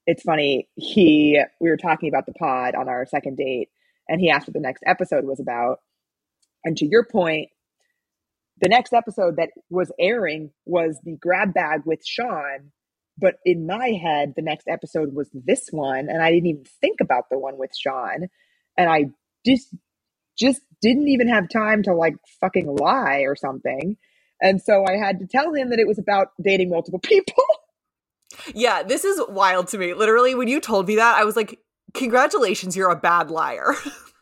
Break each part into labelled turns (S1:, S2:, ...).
S1: it's funny. We were talking about the pod on our second date, and he asked what the next episode was about. And to your point, the next episode that was airing was the grab bag with Sean. But in my head, the next episode was this one, and I didn't even think about the one with Sean. And I just didn't even have time to like fucking lie or something. And so I had to tell him that it was about dating multiple people.
S2: Yeah, this is wild to me. Literally, when you told me that, I was like, congratulations, you're a bad liar.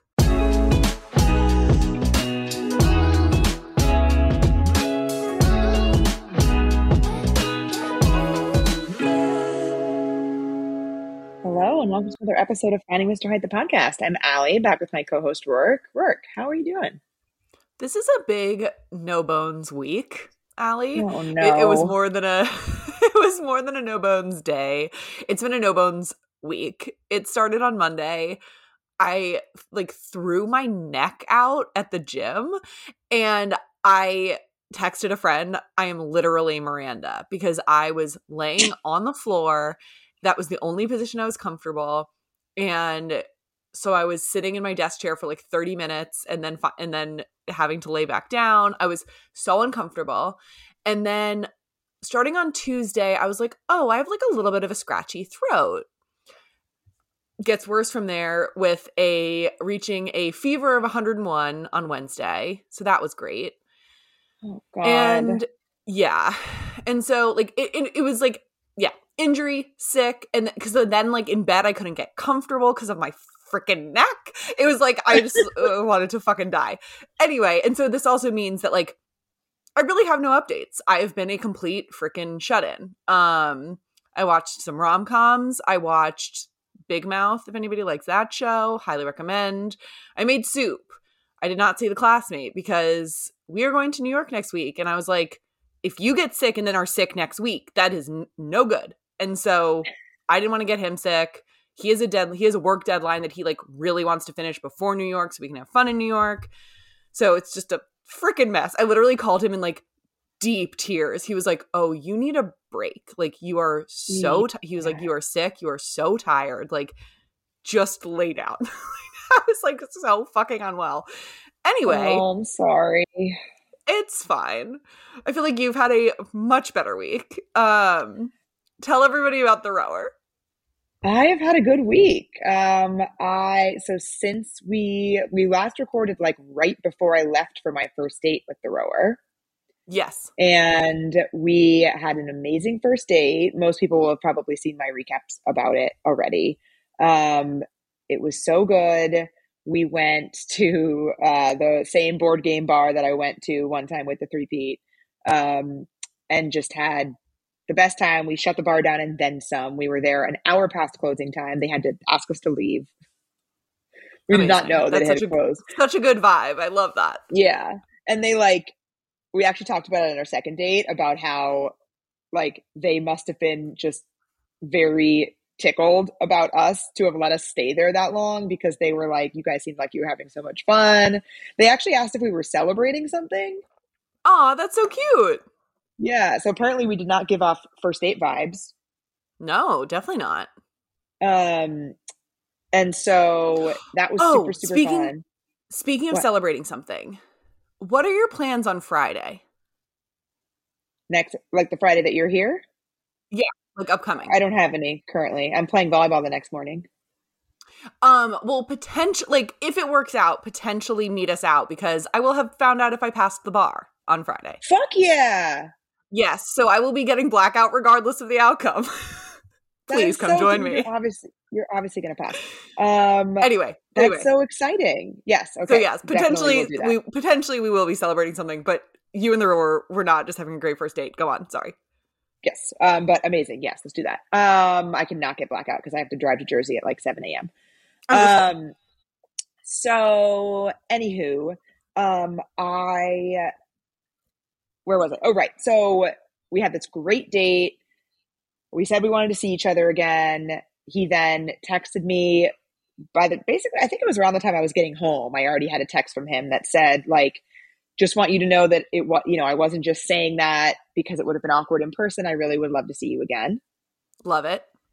S1: Hello, and welcome to another episode of Finding Mr. Hyde, the podcast. I'm Allie, back with my co-host, Rourke. Rourke, how are you doing?
S2: This is a big no bones week, Allie.
S1: Oh,
S2: It was
S1: no.
S2: more than a it was more than a no bones day. It's been a no bones week. It started on Monday. I like threw my neck out at the gym, and I texted a friend, I am literally Miranda, because I was laying on the floor. That was the only position I was comfortable. And so I was sitting in my desk chair for like 30 minutes and then having to lay back down. I was so uncomfortable. And then starting on Tuesday, I was like, oh, I have like a little bit of a scratchy throat. Gets worse from there with reaching a fever of 101 on Wednesday. So that was great.
S1: Oh, God.
S2: And yeah. And so like it was like, yeah, injury, sick. And because then like in bed, I couldn't get comfortable because of my freaking neck. It was like, I just wanted to fucking die. Anyway. And so this also means that like, I really have no updates. I have been a complete freaking shut-in. I watched some rom-coms. I watched Big Mouth, if anybody likes that show. Highly recommend. I made soup. I did not see The Classmate because we are going to New York next week. And I was like, if you get sick and then are sick next week, that is no good. And so I didn't want to get him sick. He has a work deadline that he like really wants to finish before New York so we can have fun in New York. So it's just a freaking mess. I literally called him in like deep tears. He was like, oh, you need a break. Like you are so, he was like, you are sick. You are so tired. Like just lay down. I was like so fucking unwell. Anyway.
S1: Oh, I'm sorry.
S2: It's fine. I feel like you've had a much better week. Tell everybody about the rower.
S1: I have had a good week. So since we last recorded like right before I left for my first date with the rower.
S2: Yes.
S1: And we had an amazing first date. Most people will have probably seen my recaps about it already. It was so good. We went to the same board game bar that I went to one time with the three-peat, and just had the best time. We shut the bar down and then some. We were there an hour past closing time. They had to ask us to leave. We
S2: Amazing.
S1: did not know that it had closed.
S2: Such a good vibe. I love that.
S1: Yeah. And we actually talked about it on our second date about how like they must have been just very tickled about us to have let us stay there that long, because they were like, you guys seemed like you were having so much fun. They actually asked if we were celebrating something.
S2: Aw, that's so cute.
S1: Yeah. So apparently we did not give off first date vibes.
S2: No, definitely not.
S1: And so that was super fun.
S2: Speaking of celebrating something, what are your plans on Friday?
S1: Next, like the Friday that you're here?
S2: Yeah, like upcoming.
S1: I don't have any currently. I'm playing volleyball the next morning.
S2: Well, potentially, like if it works out, potentially meet us out, because I will have found out if I passed the bar on Friday.
S1: Fuck yeah.
S2: Yes, so I will be getting blackout regardless of the outcome. Please come join me.
S1: You're obviously going to pass.
S2: Anyway,
S1: that's so exciting. Yes. Okay.
S2: So yes, potentially we will be celebrating something, but you and the rower were not just having a great first date. Go on. Sorry.
S1: Yes. But amazing. Yes. Let's do that. I cannot get blackout because I have to drive to Jersey at like 7 a.m. So anywho, where was I? Oh, right. So we had this great date. We said we wanted to see each other again. He then texted me basically, I think it was around the time I was getting home. I already had a text from him that said, like, just want you to know that I wasn't just saying that because it would have been awkward in person. I really would love to see you again.
S2: Love it.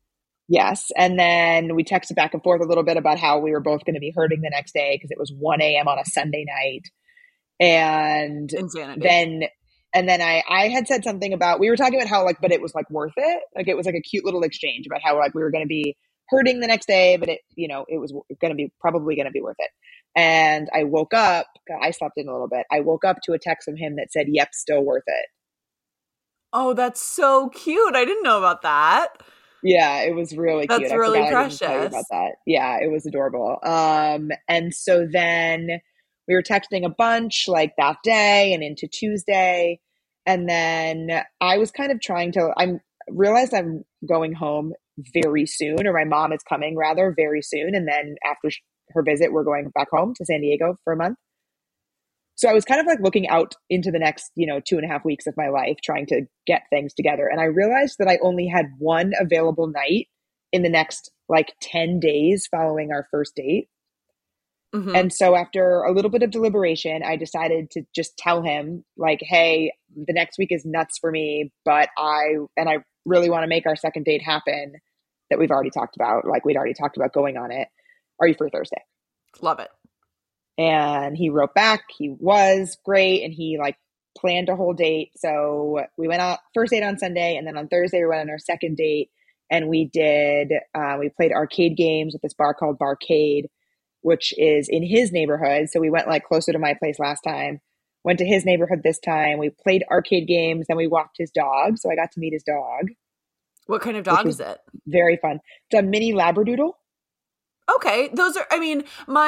S1: Yes. And then we texted back and forth a little bit about how we were both going to be hurting the next day because it was 1 a.m. on a Sunday night. And
S2: Insanity.
S1: then I had said something about, we were talking about how like, but it was like worth it. Like it was like a cute little exchange about how like we were going to be hurting the next day, but it, you know, it was going to be probably going to be worth it. And I woke up, I slept in a little bit. I woke up to a text from him that said, yep, still worth it.
S2: Oh, that's so cute. I didn't know about that.
S1: Yeah, it was really cute.
S2: That's
S1: I
S2: really
S1: forgot I didn't tell you about
S2: precious.
S1: that. Yeah, it was adorable. And so then we were texting a bunch like that day and into Tuesday. And then I was kind of trying to, I realized I'm going home very soon, or my mom is coming rather very soon. And then after her visit, we're going back home to San Diego for a month. So I was kind of like looking out into the next, 2.5 weeks of my life, trying to get things together. And I realized that I only had one available night in the next like 10 days following our first date.
S2: Mm-hmm.
S1: And so after a little bit of deliberation, I decided to just tell him like, hey, the next week is nuts for me, but I really want to make our second date happen that we've already talked about. Like we'd already talked about going on it. Are you free Thursday?
S2: Love it.
S1: And he wrote back, he was great. And he like planned a whole date. So we went out first date on Sunday. And then on Thursday, we went on our second date and we played arcade games at this bar called Barcade, which is in his neighborhood. So we went like closer to my place last time, went to his neighborhood this time. We played arcade games. Then we walked his dog. So I got to meet his dog.
S2: What kind of
S1: Which
S2: dog
S1: was
S2: is it?
S1: very fun. It's a mini Labradoodle.
S2: Okay. Those are, I mean,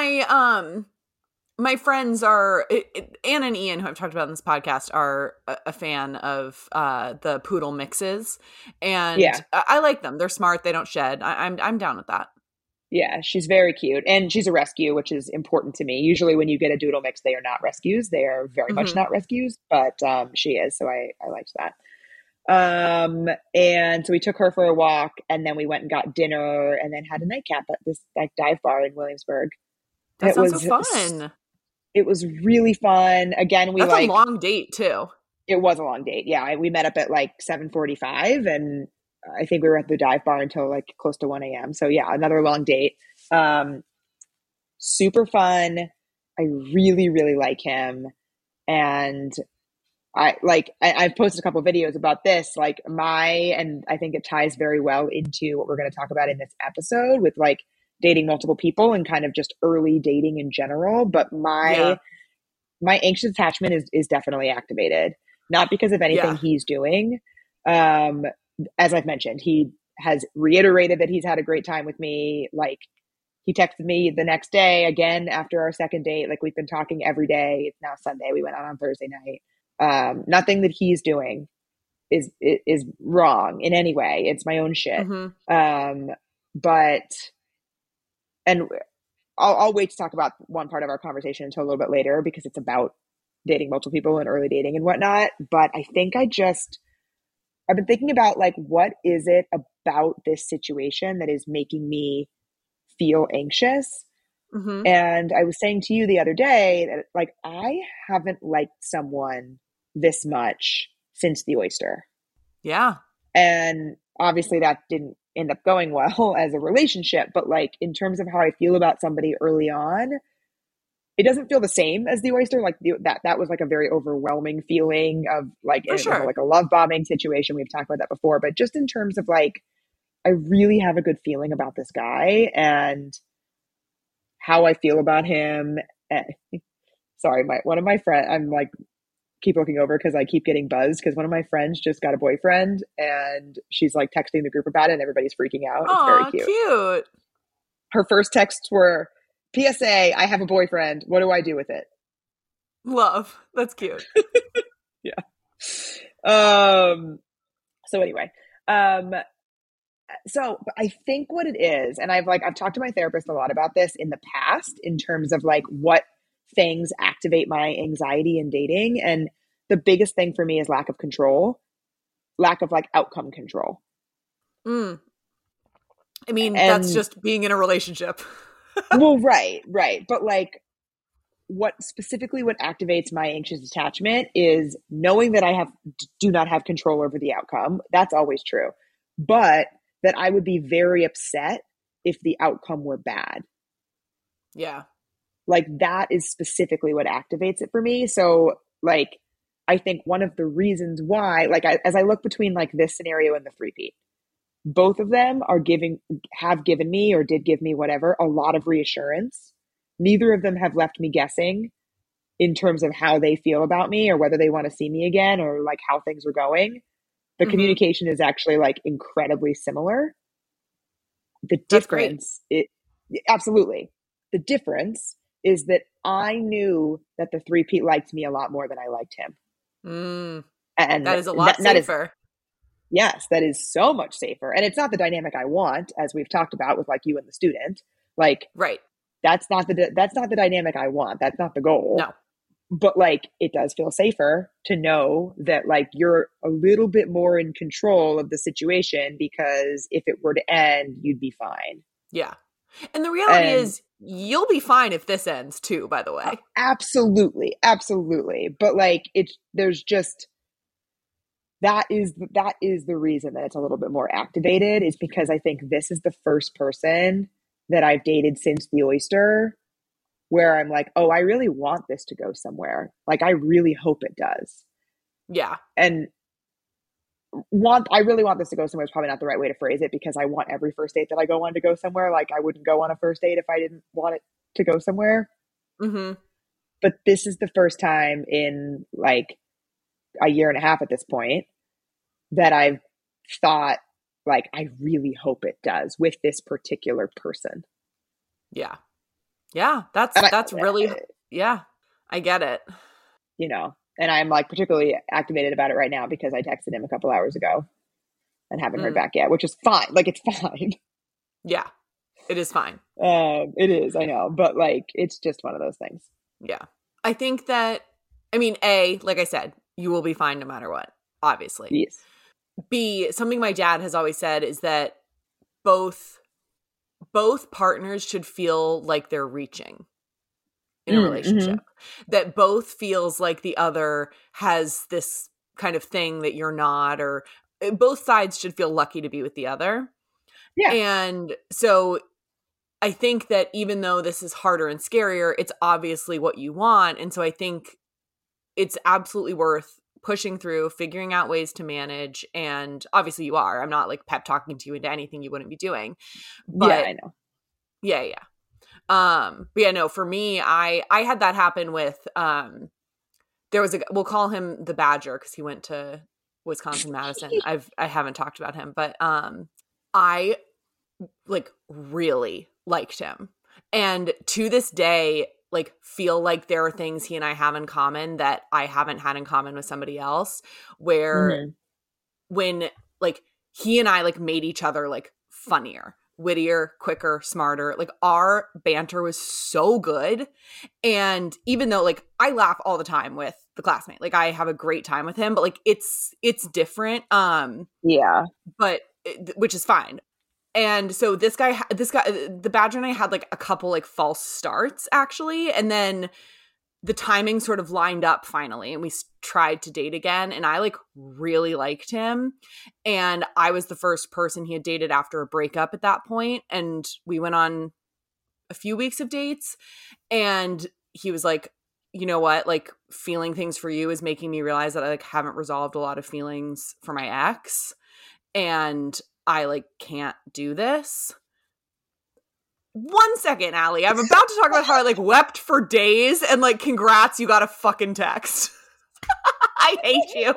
S2: my friends are Anne and Ian, who I've talked about in this podcast, are a fan of the poodle mixes, and
S1: Yeah.
S2: I like them. They're smart. They don't shed. I'm down with that.
S1: Yeah, she's very cute. And she's a rescue, which is important to me. Usually when you get a doodle mix, they are not rescues. They are very much
S2: Mm-hmm.
S1: not rescues, but she is. So I liked that. And so we took her for a walk and then we went and got dinner and then had a nightcap at this like dive bar in Williamsburg.
S2: That sounds so fun.
S1: It was really fun. Again,
S2: That's a long date too.
S1: it was a long date. Yeah, we met up at like 7:45 and I think we were at the dive bar until like close to 1 a.m. So yeah, another long date. Super fun. I really, really like him. And I've posted a couple of videos about this, and I think it ties very well into what we're going to talk about in this episode with like dating multiple people and kind of just early dating in general. But my anxious attachment is definitely activated, not because of anything he's doing. As I've mentioned, he has reiterated that he's had a great time with me. Like he texted me the next day again after our second date. Like we've been talking every day. It's now Sunday. We went out on Thursday night. Nothing that he's doing is wrong in any way. It's my own shit.
S2: Mm-hmm.
S1: And I'll wait to talk about one part of our conversation until a little bit later because it's about dating multiple people and early dating and whatnot. But I think I've been thinking about like, what is it about this situation that is making me feel anxious?
S2: Mm-hmm.
S1: And I was saying to you the other day that like, I haven't liked someone this much since the oyster.
S2: Yeah.
S1: And obviously that didn't end up going well as a relationship, but like in terms of how I feel about somebody early on, it doesn't feel the same as the oyster. Like that was like a very overwhelming feeling of like,
S2: For sure.
S1: like a love bombing situation. We've talked about that before, but just in terms of like, I really have a good feeling about this guy and how I feel about him. Sorry, one of my friends, I'm like, keep looking over because I keep getting buzzed because one of my friends just got a boyfriend and she's like texting the group about it and everybody's freaking out. It's very cute. Her first texts were, PSA, I have a boyfriend. What do I do with it?
S2: Love. That's cute.
S1: Yeah. So anyway, so I think what it is, and I've talked to my therapist a lot about this in the past in terms of like what things activate my anxiety in dating. And the biggest thing for me is lack of control, lack of like outcome control.
S2: I mean, that's just being in a relationship.
S1: Well, right. But like what activates my anxious attachment is knowing that I do not have control over the outcome. That's always true. But that I would be very upset if the outcome were bad.
S2: Yeah.
S1: Like that is specifically what activates it for me. So like, I think one of the reasons why, like as I look between like this scenario and the three-peat, both of them have given me or did give me whatever, a lot of reassurance. Neither of them have left me guessing in terms of how they feel about me or whether they want to see me again or like how things are going. The communication is actually like incredibly similar. The difference, absolutely. The difference is that I knew that the three-peat liked me a lot more than I liked him. And
S2: that is a lot safer.
S1: Yes, that is so much safer. And it's not the dynamic I want, as we've talked about with like you and the student. Like,
S2: right.
S1: That's not the dynamic I want. That's not the goal.
S2: No.
S1: But like, it does feel safer to know that like you're a little bit more in control of the situation, because if it were to end, you'd be fine.
S2: Yeah. And the reality is you'll be fine if this ends too, by the way.
S1: Absolutely. Absolutely. But like, there's just, that is the reason that it's a little bit more activated, is because I think this is the first person that I've dated since the oyster where I'm like, oh, I really want this to go somewhere. Like, I really hope it does.
S2: Yeah.
S1: And I really want this to go somewhere is probably not the right way to phrase it, because I want every first date that I go on to go somewhere. Like, I wouldn't go on a first date if I didn't want it to go somewhere. But this is the first time in like a year and a half at this point that I've thought, like, I really hope it does with this particular person.
S2: Yeah. Yeah. That's really, yeah, I get it.
S1: You know, and I'm like particularly activated about it right now because I texted him a couple hours ago and haven't heard back yet, which is fine. Like, it's fine.
S2: Yeah, it is fine.
S1: It is, I know, but like, it's just one of those things.
S2: Yeah. I think that, I mean, like I said, you will be fine no matter what, obviously.
S1: Yes.
S2: B, something my dad has always said is that both partners should feel like they're reaching in a relationship. That both feels like the other has this kind of thing that you're not, or both sides should feel lucky to be with the other.
S1: Yeah.
S2: And so I think that even though this is harder and scarier, it's obviously what you want. And so I think it's absolutely worth pushing through, figuring out ways to manage. And obviously you are. I'm not like pep talking to you into anything you wouldn't be doing. But
S1: yeah, I know.
S2: Yeah. But yeah, no, for me, I had that happen with, there was we'll call him the Badger because he went to Wisconsin-Madison. I haven't talked about him, but, I like really liked him. And to this day, like, feel like there are things he and I have in common that I haven't had in common with somebody else, where when like he and I like made each other like funnier, wittier, quicker, smarter, like our banter was so good. And even though like I laugh all the time with the classmate, like I have a great time with him, but like it's different.
S1: Yeah.
S2: But which is fine. And so this guy, the Badger and I had like a couple like false starts actually. And then the timing sort of lined up finally. And we tried to date again. And I like really liked him. And I was the first person he had dated after a breakup at that point. And we went on a few weeks of dates. And he was like, you know what? Like, feeling things for you is making me realize that I like haven't resolved a lot of feelings for my ex. And I like can't do this. 1 second, Allie. I'm about to talk about how I like wept for days and like, congrats, you got a fucking text. I hate you.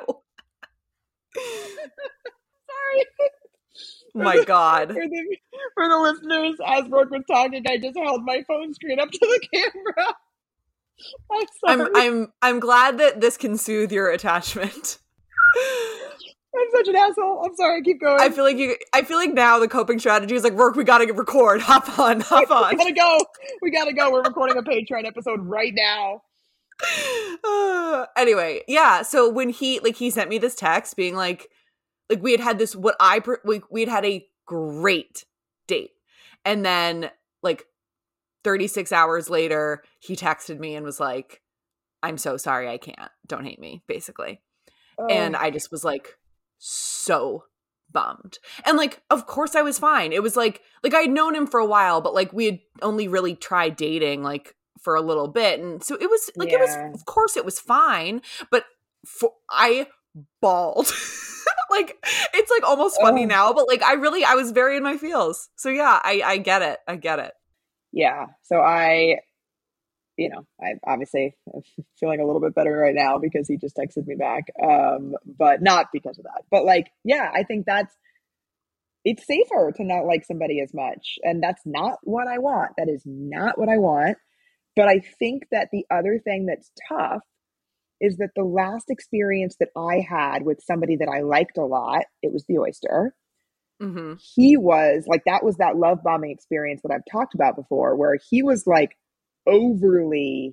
S1: Sorry.
S2: My God.
S1: For the listeners, as Brooke was talking, I just held my phone screen up to the camera. I'm sorry.
S2: I'm glad that this can soothe your attachment.
S1: I'm such an asshole. I'm sorry. Keep going.
S2: I feel like now the coping strategy is like, work. We gotta record. Hop on.
S1: We gotta go. We're recording a Patreon episode right now.
S2: Anyway, yeah. So when he sent me this text being like we had this we had had a great date, and then like 36 hours later, he texted me and was like, "I'm so sorry. I can't. Don't hate me." Basically, and I just was like, so bummed. And like, of course I was fine. It was like I'd known him for a while, but like we had only really tried dating like for a little bit. And so it was like, of course it was fine, but I bawled. Like, it's like almost funny now, but like I was very in my feels. So yeah, I get it. I get it.
S1: Yeah. So I obviously am feeling a little bit better right now because he just texted me back. But not because of that. But like, yeah, I think it's safer to not like somebody as much. And that's not what I want. That is not what I want. But I think that the other thing that's tough is that the last experience that I had with somebody that I liked a lot, it was the oyster.
S2: Mm-hmm.
S1: He was like, that was that love bombing experience that I've talked about before, where he was like overly,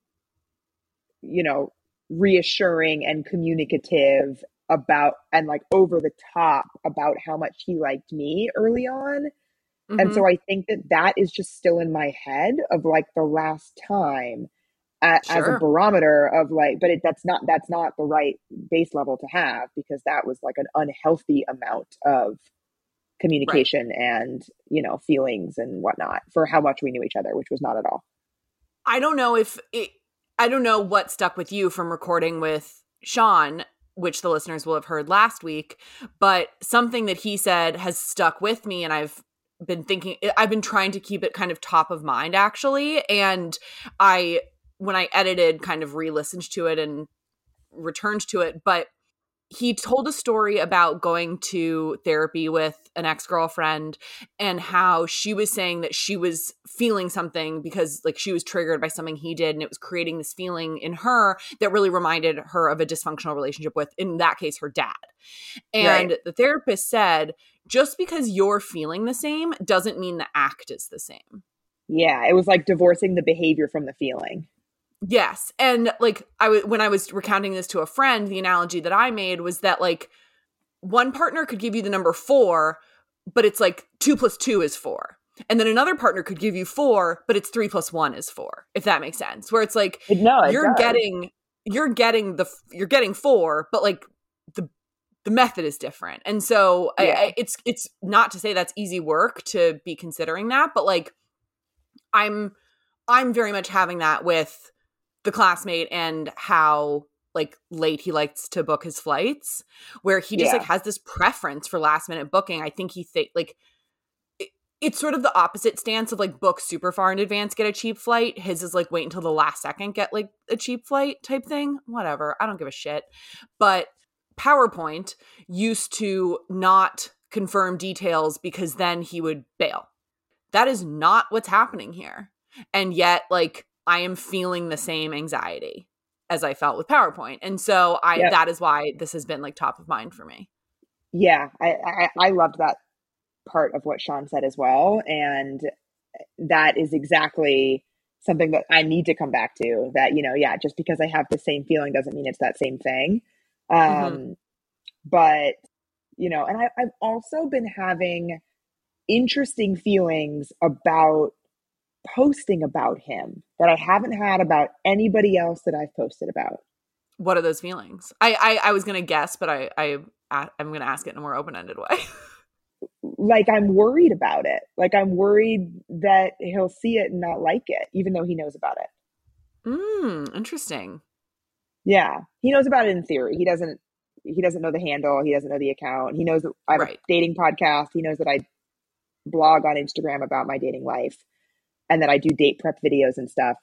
S1: reassuring and communicative about, and like over the top about how much he liked me early on. Mm-hmm. And so I think that is just still in my head of like the last time as a barometer of like, but that's not the right base level to have, because that was like an unhealthy amount of communication and, feelings and whatnot for how much we knew each other, which was not at all.
S2: I don't know what stuck with you from recording with Sean, which the listeners will have heard last week, but something that he said has stuck with me, and I've been trying to keep it kind of top of mind actually. And when I edited, kind of re-listened to it and returned to it, but he told a story about going to therapy with an ex-girlfriend and how she was saying that she was feeling something because like she was triggered by something he did, and it was creating this feeling in her that really reminded her of a dysfunctional relationship with, in that case, her dad. And the therapist said, just because you're feeling the same doesn't mean the act is the same.
S1: Yeah, it was like divorcing the behavior from the feeling.
S2: Yes. And like when I was recounting this to a friend, the analogy that I made was that like one partner could give you the number 4, but it's like 2 + 2 is 4. And then another partner could give you 4, but it's 3 + 1 is 4, if that makes sense. Where it's like you're getting 4, but like the method is different. And so it's not to say that's easy work to be considering that, but like I'm very much having that with the classmate and how like late he likes to book his flights, where he just like has this preference for last minute booking. I think it's sort of the opposite stance of like book super far in advance, get a cheap flight. His is like wait until the last second, get like a cheap flight type thing. Whatever. I don't give a shit. But PowerPoint used to not confirm details because then he would bail. That is not what's happening here. And yet like I am feeling the same anxiety as I felt with PowerPoint. And so that is why this has been like top of mind for me.
S1: Yeah. I loved that part of what Sean said as well. And that is exactly something that I need to come back to, that, just because I have the same feeling doesn't mean it's that same thing. But, and I've also been having interesting feelings about posting about him that I haven't had about anybody else that I've posted about.
S2: What are those feelings? I was going to guess, but I'm going to ask it in a more open-ended way.
S1: Like I'm worried about it. Like I'm worried that he'll see it and not like it, even though he knows about it.
S2: Interesting.
S1: Yeah. He knows about it in theory. He doesn't know the handle. He doesn't know the account. He knows that I have a dating podcast. He knows that I blog on Instagram about my dating life, and that I do date prep videos and stuff.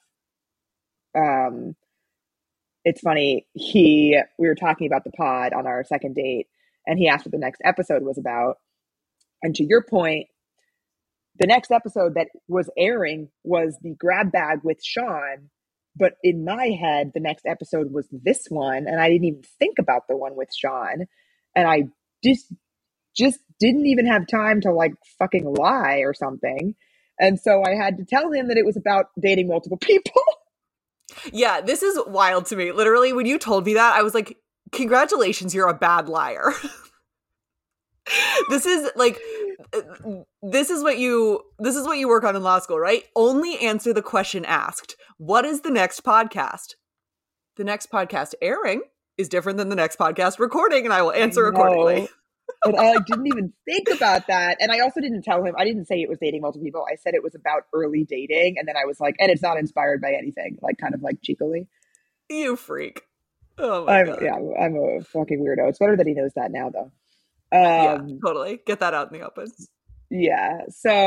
S1: It's funny. We were talking about the pod on our second date, and he asked what the next episode was about. And to your point, the next episode that was airing was the grab bag with Sean. But in my head, the next episode was this one. And I didn't even think about the one with Sean. And I just didn't even have time to like fucking lie or something. And so I had to tell him that it was about dating multiple people.
S2: Yeah, this is wild to me. Literally, when you told me that, I was like, congratulations, you're a bad liar. This is what you work on in law school, right? Only answer the question asked. What is the next podcast? The next podcast airing is different than the next podcast recording, and I will answer accordingly.
S1: And I like, didn't even think about that. And I also didn't tell him, I didn't say it was dating multiple people. I said it was about early dating. And then I was like, and it's not inspired by anything, like kind of like cheekily.
S2: You freak. Oh my God.
S1: I'm a fucking weirdo. It's better that he knows that now though.
S2: Yeah,
S1: Um,
S2: totally. Get that out in the open.
S1: yeah.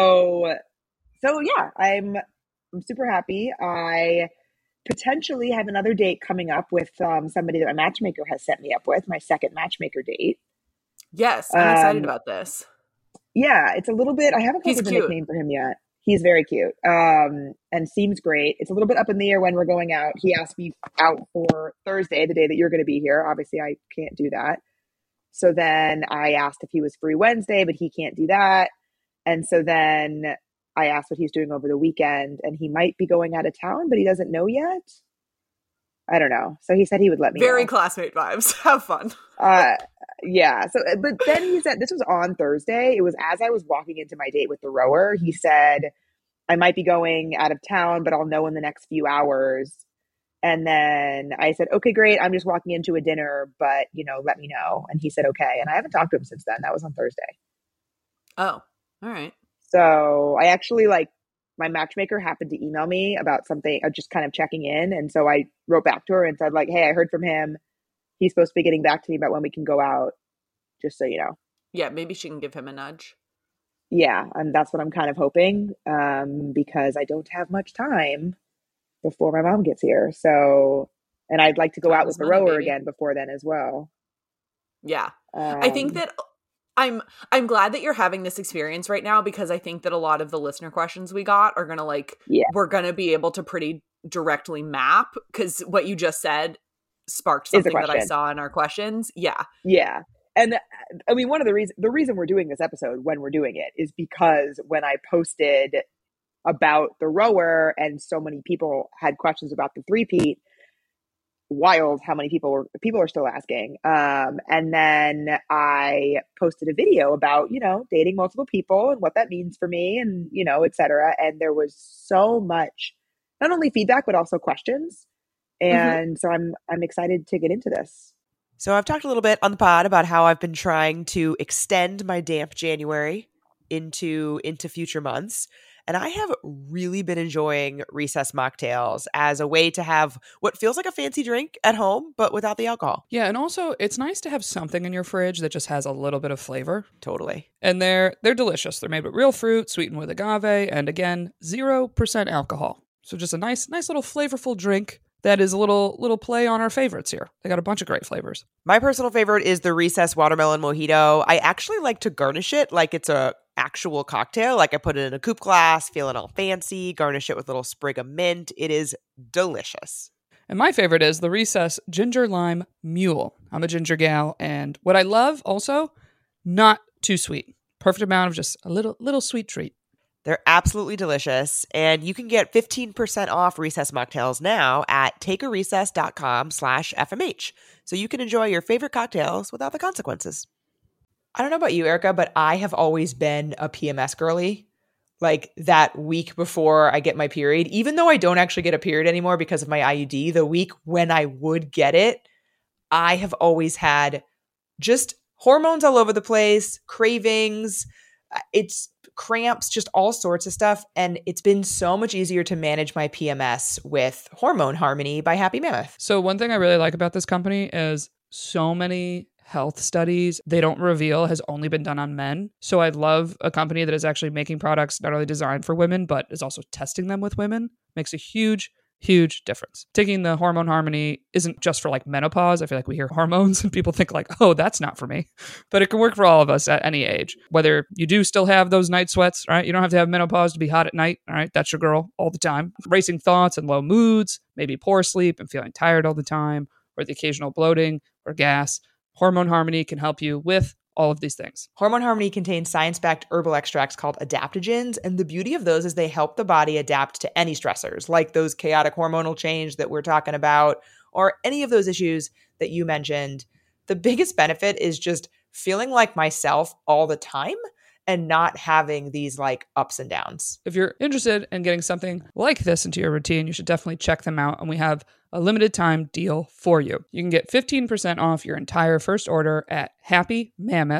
S1: So yeah, I'm super happy. I potentially have another date coming up with somebody that my matchmaker has set me up with, my second matchmaker date.
S2: Yes, I'm excited
S1: Um,
S2: about this.
S1: yeah, it's a little bit, I haven't come up
S2: He's
S1: with a
S2: cute.
S1: nickname for him yet. He's very cute and seems great. It's a little bit up in the air when we're going out. He asked me out for Thursday, the day that you're going to be here. Obviously, I can't do that. So then I asked if he was free Wednesday, but he can't do that. And so then I asked what he's doing over the weekend, and he might be going out of town, but he doesn't know yet. I don't know. So he said he would let me
S2: Very
S1: know.
S2: classmate vibes. Have fun.
S1: Uh, yeah. So, but then he said this was on Thursday. It was as I was walking into my date with the rower. He said, I might be going out of town, but I'll know in the next few hours. And then I said, okay, great. I'm just walking into a dinner, but let me know. And he said, okay. And I haven't talked to him since then. That was on Thursday.
S2: Oh, all right.
S1: So I actually my matchmaker happened to email me about something, just kind of checking in. And so I wrote back to her and said like, hey, I heard from him. He's supposed to be getting back to me about when we can go out, just so you know.
S2: Yeah, maybe she can give him a nudge.
S1: Yeah, and that's what I'm kind of hoping, because I don't have much time before my mom gets here. So, and I'd like to go
S2: Time
S1: out with
S2: is
S1: the
S2: money,
S1: rower
S2: baby.
S1: again before then as well.
S2: Yeah. I think that I'm glad that you're having this experience right now, because I think that a lot of the listener questions we got are going to
S1: Yeah,
S2: we're going to be able to pretty directly map, because what you just said sparked
S1: is a
S2: something that I
S1: question.
S2: saw in our questions. Yeah.
S1: Yeah. And I mean, one of the reason we're doing this episode when we're doing it is because when I posted about the rower and so many people had questions about the three-peat, wild how many people are still asking. And then I posted a video about, dating multiple people and what that means for me and, et cetera. And there was so much, not only feedback, but also questions. And so I'm excited to get into this.
S3: So I've talked a little bit on the pod about how I've been trying to extend my damp January into future months. And I have really been enjoying recess mocktails as a way to have what feels like a fancy drink at home, but without the alcohol.
S4: Yeah, and also it's nice to have something in your fridge that just has a little bit of flavor.
S3: Totally.
S4: And they're delicious. They're made with real fruit, sweetened with agave, and again, 0% alcohol. So just a nice little flavorful drink that is a little play on our favorites here. They got a bunch of great flavors.
S3: My personal favorite is the Recess Watermelon Mojito. I actually like to garnish it like it's a actual cocktail. Like I put it in a coupe glass, feeling all fancy, garnish it with a little sprig of mint. It is delicious.
S4: And my favorite is the Recess Ginger Lime Mule. I'm a ginger gal, and what I love also, not too sweet. Perfect amount of just a little sweet treat.
S3: They're absolutely delicious, and you can get 15% off Recess mocktails now at takearecess.com/FMH, so you can enjoy your favorite cocktails without the consequences. I don't know about you, Erica, but I have always been a PMS girly. Like that week before I get my period, even though I don't actually get a period anymore because of my IUD, the week when I would get it, I have always had just hormones all over the place, cravings, it's cramps, just all sorts of stuff. And it's been so much easier to manage my PMS with Hormone Harmony by Happy Mammoth.
S4: So one thing I really like about this company is so many health studies they don't reveal has only been done on men. So I love a company that is actually making products not only designed for women, but is also testing them with women. Makes a huge difference. Taking the Hormone Harmony isn't just for like menopause. I feel like we hear hormones and people think like, oh, that's not for me. But it can work for all of us at any age. Whether you do still have those night sweats, right? You don't have to have menopause to be hot at night, all right? That's your girl all the time. Racing thoughts and low moods, maybe poor sleep and feeling tired all the time, or the occasional bloating or gas. Hormone Harmony can help you with all of these things.
S3: Hormone Harmony contains science-backed herbal extracts called adaptogens, and the beauty of those is they help the body adapt to any stressors, like those chaotic hormonal change that we're talking about, or any of those issues that you mentioned. The biggest benefit is just feeling like myself all the time and not having these like ups and downs.
S4: If you're interested in getting something like this into your routine, you should definitely check them out. And we have a limited time deal for you. You can get 15% off your entire first order at happymammoth.com.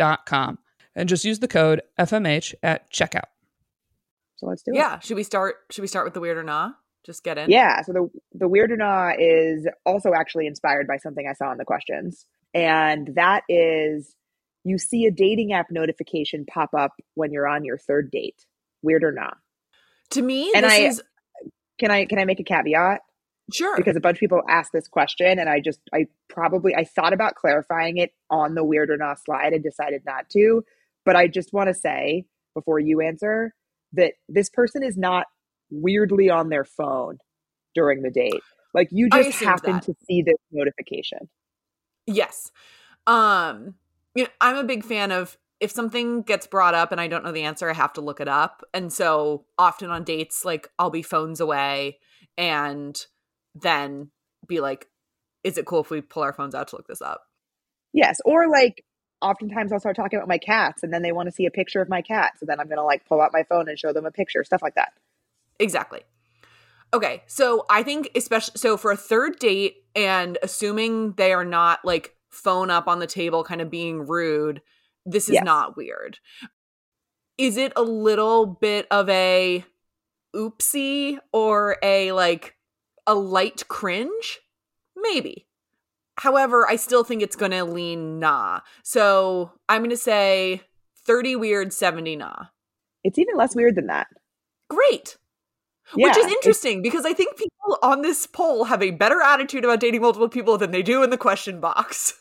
S4: Tinder.com and just use the code FMH at checkout.
S1: So let's do it.
S2: Yeah. Should we start with the weird or nah? Just get in.
S1: Yeah. So the weird or not is also actually inspired by something I saw in the questions. And that is, you see a dating app notification pop up when you're on your third date. Weird or not?
S2: To me,
S1: And
S2: this is
S1: can I make a caveat?
S2: sure.
S1: Because a bunch of people asked this question, and I thought about clarifying it on the weird or not slide and decided not to. But I just want to say before you answer that this person is not weirdly on their phone during the date. Like, you
S2: I
S1: just
S2: assumed
S1: happen
S2: that.
S1: to see this notification.
S2: Yes. I'm a big fan of, if something gets brought up and I don't know the answer, I have to look it up. And so often on dates, like, I'll be phones away and then be like, is it cool if we pull our phones out to look this up?
S1: Yes. Or like, oftentimes I'll start talking about my cats and then they want to see a picture of my cat. So then I'm going to like pull out my phone and show them a picture, stuff like that.
S2: Exactly. Okay. So I think so for a third date, and assuming they are not like phone up on the table kind of being rude, this is
S1: Yes.
S2: not weird. Is it a little bit of a oopsie or a light cringe? Maybe. However, I still think it's going to lean nah. So I'm going to say 30 weird, 70 nah.
S1: It's even less weird than that.
S2: Great.
S1: Yeah,
S2: Which is interesting because I think people on this poll have a better attitude about dating multiple people than they do in the question box.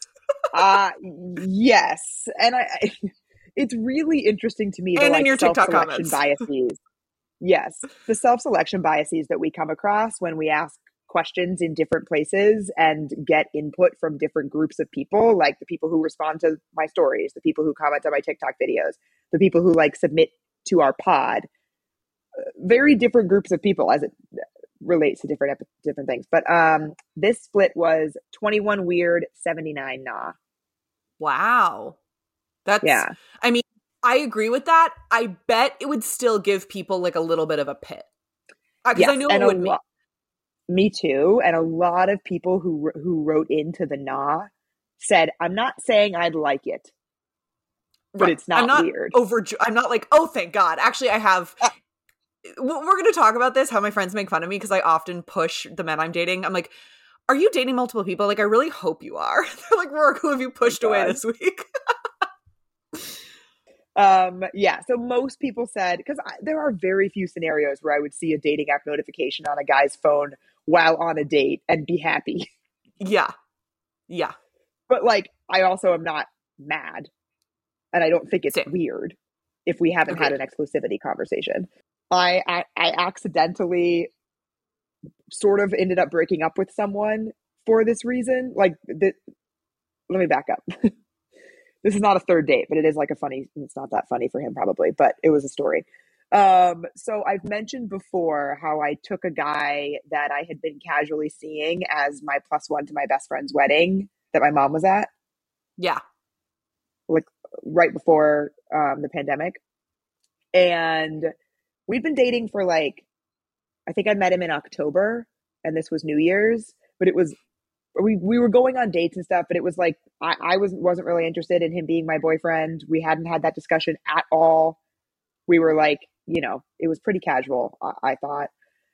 S1: Yes. And it's really interesting to me
S2: And
S1: the
S2: in your TikTok
S1: self-selection
S2: comments.
S1: biases. Yes. The self-selection biases that we come across when we ask questions in different places and get input from different groups of people, like the people who respond to my stories, the people who comment on my TikTok videos, the people who like submit to our pod. Very different groups of people as it relates to different things. But this split was 21 weird, 79 nah.
S2: Wow. That's,
S1: Yeah.
S2: I mean, I agree with that. I bet it would still give people like a little bit of a pit. Because I know it would be.
S1: Me too. And a lot of people who wrote into the nah said, I'm not saying I'd like it, but
S2: Right.
S1: it's not weird.
S2: I'm not like, oh, thank God. Actually, I have. We're going to talk about this, how my friends make fun of me because I often push the men I'm dating. I'm like, are you dating multiple people? Like, I really hope you are. They're like, Rourke, who have you pushed away this week?
S1: Yeah. So most people said, because there are very few scenarios where I would see a dating app notification on a guy's phone while on a date and be happy.
S2: Yeah. Yeah.
S1: But like, I also am not mad, and I don't think it's weird if we haven't had an exclusivity conversation. I accidentally sort of ended up breaking up with someone for this reason. Like, let me back up. This is not a third date, but it is like it's not that funny for him probably, but it was a story. So I've mentioned before how I took a guy that I had been casually seeing as my +1 to my best friend's wedding that my mom was at.
S2: Yeah.
S1: Like right before the pandemic. And we'd been dating for I think I met him in October, and this was New Year's, but it was, we were going on dates and stuff, but it was like, I wasn't really interested in him being my boyfriend. We hadn't had that discussion at all. We were like, it was pretty casual, I thought.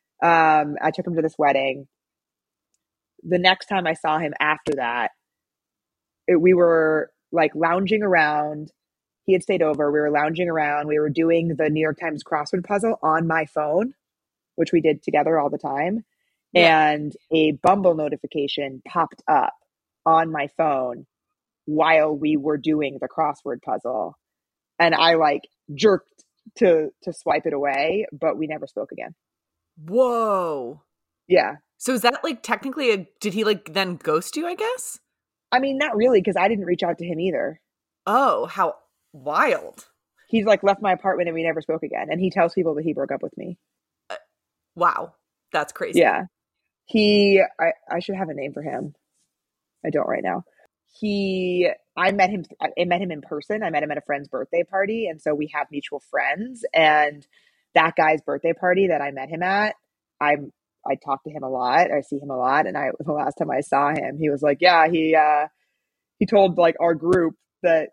S1: I took him to this wedding. The next time I saw him after that, we were like lounging around. He had stayed over. We were lounging around. We were doing the New York Times crossword puzzle on my phone, which we did together all the time. Yeah. And a Bumble notification popped up on my phone while we were doing the crossword puzzle. And I jerked to swipe it away, but we never spoke again.
S2: Whoa.
S1: Yeah.
S2: So is that technically did he then ghost you, I guess?
S1: I mean, not really, because I didn't reach out to him either.
S2: Oh, how wild.
S1: He's left my apartment and we never spoke again. And he tells people that he broke up with me.
S2: Wow. That's crazy.
S1: Yeah. I should have a name for him. I don't right now. I met him in person. I met him at a friend's birthday party. And so we have mutual friends, and that guy's birthday party that I met him at, I talk to him a lot. I see him a lot. And the last time I saw him, he was like, yeah, he told our group that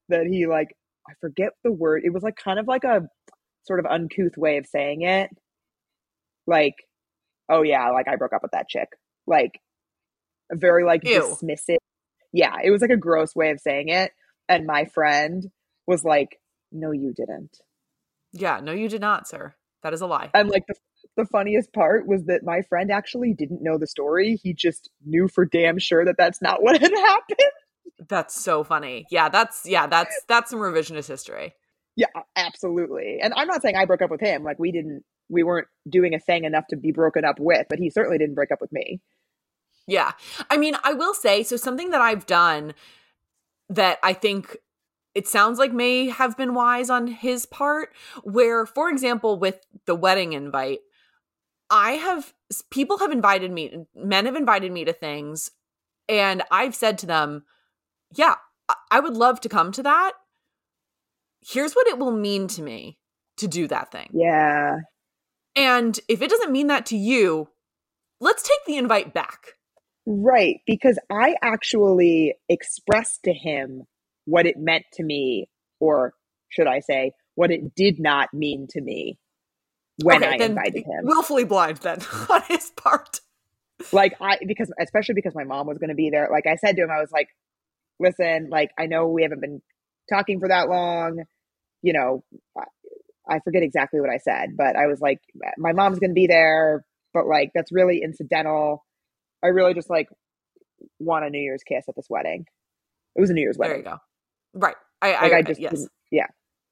S1: that he like, I forget the word. It was like kind of like a sort of uncouth way of saying it. Like, oh yeah, like I broke up with that chick. Like a very like
S2: Ew.
S1: dismissive. Yeah, it was like a gross way of saying it. And my friend was like, no, you didn't.
S2: Yeah, no, you did not, sir. That is a lie.
S1: And like the funniest part was that my friend actually didn't know the story. He just knew for damn sure that that's not what had happened.
S2: That's so funny. That's some revisionist history.
S1: Yeah, absolutely. And I'm not saying I broke up with him. Like we weren't doing a thing enough to be broken up with, but he certainly didn't break up with me.
S2: Yeah. I mean, I will say, so something that I've done that I think it sounds like may have been wise on his part, where, for example, with the wedding invite, people have invited me, men have invited me to things, and I've said to them, yeah, I would love to come to that. Here's what it will mean to me to do that thing.
S1: Yeah.
S2: And if it doesn't mean that to you, let's take the invite back.
S1: Right. Because I actually expressed to him what it meant to me, or should I say, what it did not mean to me when I invited him.
S2: Willfully blind then on his part.
S1: Like especially because my mom was going to be there. Like I said to him, I was like, listen, like, I know we haven't been talking for that long. You know, I forget exactly what I said, but I was like, my mom's going to be there, but like, that's really incidental. I really just like want a New Year's kiss at this wedding. It was a New Year's wedding.
S2: There you go. Right.
S1: I just,
S2: yes.
S1: Yeah.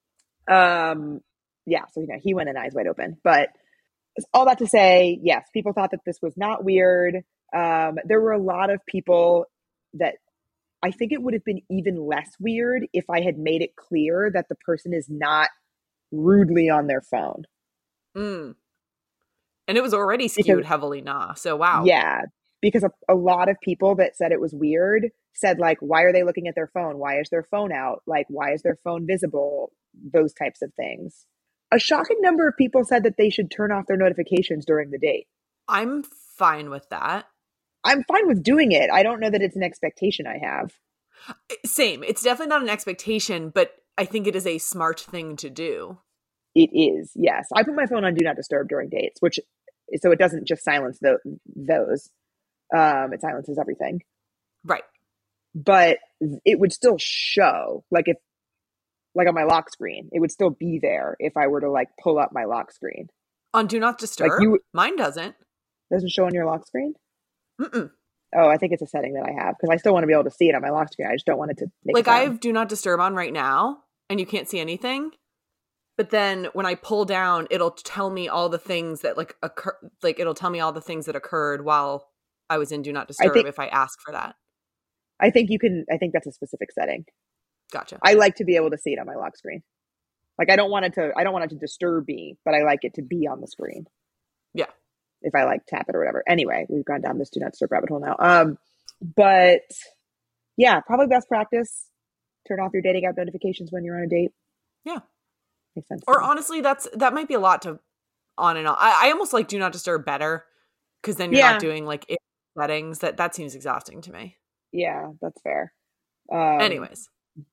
S1: Yeah. So, he went in eyes wide open, but all that to say, yes, people thought that this was not weird. There were a lot of people that I think it would have been even less weird if I had made it clear that the person is not rudely on their phone.
S2: Mm. And it was already skewed heavily, so wow.
S1: Yeah, because a lot of people that said it was weird said, like, why are they looking at their phone? Why is their phone out? Like, why is their phone visible? Those types of things. A shocking number of people said that they should turn off their notifications during the date.
S2: I'm fine with that.
S1: I'm fine with doing it. I don't know that it's an expectation I have.
S2: Same. It's definitely not an expectation, but I think it is a smart thing to do.
S1: It is, yes. I put my phone on Do Not Disturb during dates, so it doesn't just silence those. It silences everything.
S2: Right.
S1: But it would still show, like on my lock screen, it would still be there if I were to like pull up my lock screen.
S2: On Do Not Disturb? Like mine doesn't.
S1: Doesn't show on your lock screen?
S2: Mm-mm.
S1: Oh, I think it's a setting that I have because I still want to be able to see it on my lock screen. I just don't want it to make
S2: like I have Do Not Disturb on right now and you can't see anything. But then when I pull down, it'll tell me all the things that like occur. Like it'll tell me all the things that occurred while I was in Do Not Disturb if I ask for that.
S1: I think that's a specific setting.
S2: Gotcha.
S1: I like to be able to see it on my lock screen. Like I don't want it to disturb me, but I like it to be on the screen.
S2: Yeah.
S1: If I like tap it or whatever. Anyway, we've gone down this Do Not Disturb rabbit hole now. But yeah, probably best practice. Turn off your dating app notifications when you're on a date.
S2: Yeah.
S1: Makes sense.
S2: Or honestly, that might be a lot to on and on. I almost like Do Not Disturb better because then you're not doing like settings. That seems exhausting to me.
S1: Yeah, that's fair.
S2: Anyways.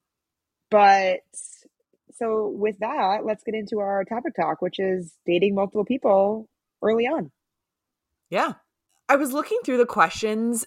S1: But so with that, let's get into our topic talk, which is dating multiple people early on.
S2: Yeah. I was looking through the questions.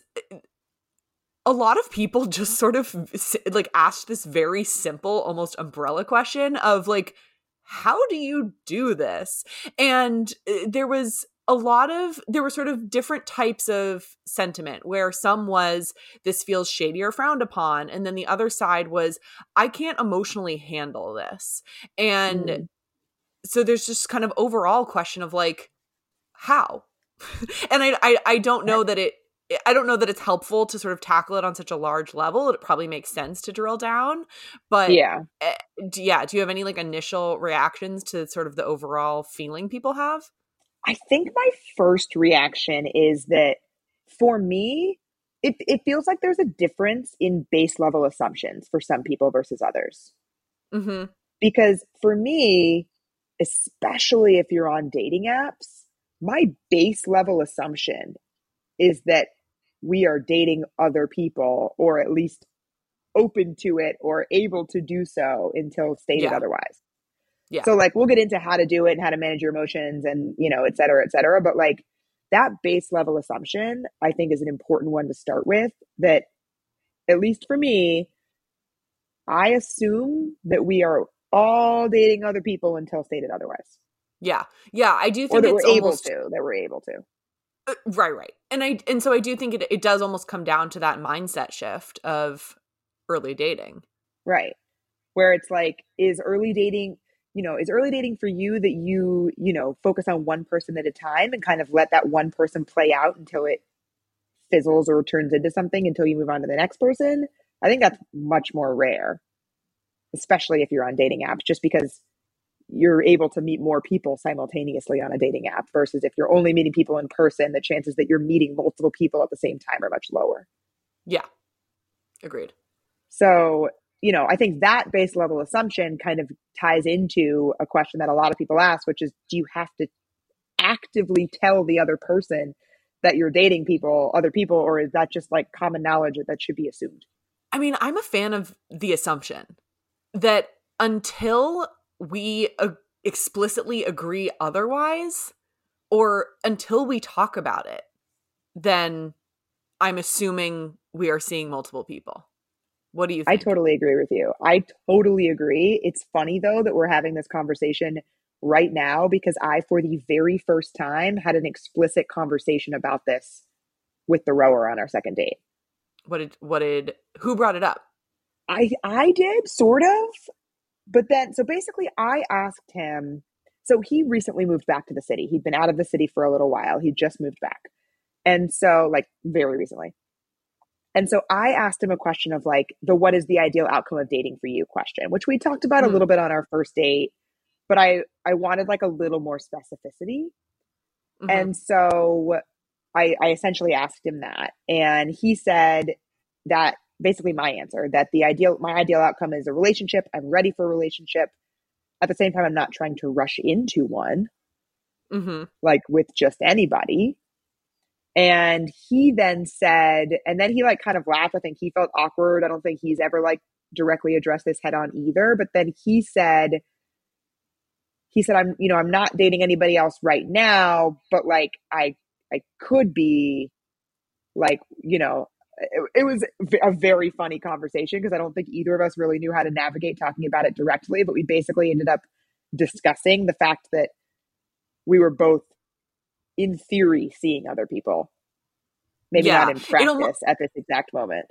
S2: A lot of people just sort of like asked this very simple, almost umbrella question of like, how do you do this? And there were sort of different types of sentiment where some was this feels shady or frowned upon. And then the other side was, I can't emotionally handle this. And so there's just kind of overall question of like, how? And I don't know that it's helpful to sort of tackle it on such a large level. It probably makes sense to drill down, but do you have any like initial reactions to sort of the overall feeling people have?
S1: I think my first reaction is that for me, it feels like there's a difference in base level assumptions for some people versus others.
S2: Mm-hmm.
S1: Because for me, especially if you're on dating apps, my base level assumption is that we are dating other people, or at least open to it or able to do so until stated
S2: Yeah.
S1: otherwise.
S2: Yeah.
S1: So like we'll get into how to do it and how to manage your emotions and, you know, et cetera, et cetera. But like that base level assumption, I think, is an important one to start with, that at least for me, I assume that we are all dating other people until stated otherwise.
S2: Yeah. Yeah. I do
S1: Or
S2: think
S1: that
S2: it's
S1: we're able
S2: almost
S1: to, that we're able to.
S2: right. And so I do think it does almost come down to that mindset shift of early dating.
S1: Right. Where it's like, is early dating for you that you focus on one person at a time and kind of let that one person play out until it fizzles or turns into something until you move on to the next person? I think that's much more rare, especially if you're on dating apps, just because you're able to meet more people simultaneously on a dating app versus if you're only meeting people in person, the chances that you're meeting multiple people at the same time are much lower.
S2: Yeah. Agreed.
S1: So, I think that base level assumption kind of ties into a question that a lot of people ask, which is, do you have to actively tell the other person that you're dating other people, or is that just like common knowledge that should be assumed?
S2: I mean, I'm a fan of the assumption that until we explicitly agree otherwise, or until we talk about it, then I'm assuming we are seeing multiple people. What do you think?
S1: I totally agree with you. I totally agree. It's funny, though, that we're having this conversation right now because I, for the very first time, had an explicit conversation about this with the rower on our second date.
S2: Who brought it up?
S1: I did, sort of. But then, so basically, I asked him, so he recently moved back to the city. He'd been out of the city for a little while. He just moved back. And so, like, very recently. And so I asked him a question of like what is the ideal outcome of dating for you question, which we talked about a little bit on our first date, but I wanted like a little more specificity. Mm-hmm. And so I essentially asked him that. And he said that basically my answer, that my ideal outcome is a relationship. I'm ready for a relationship. At the same time, I'm not trying to rush into one, like with just anybody. And he then said, and then he like kind of laughed. I think he felt awkward. I don't think he's ever like directly addressed this head on either. But then he said, I'm not dating anybody else right now, but like I could be, like, it was a very funny conversation because I don't think either of us really knew how to navigate talking about it directly, but we basically ended up discussing the fact that we were both in theory seeing other people, maybe not in practice at this exact moment.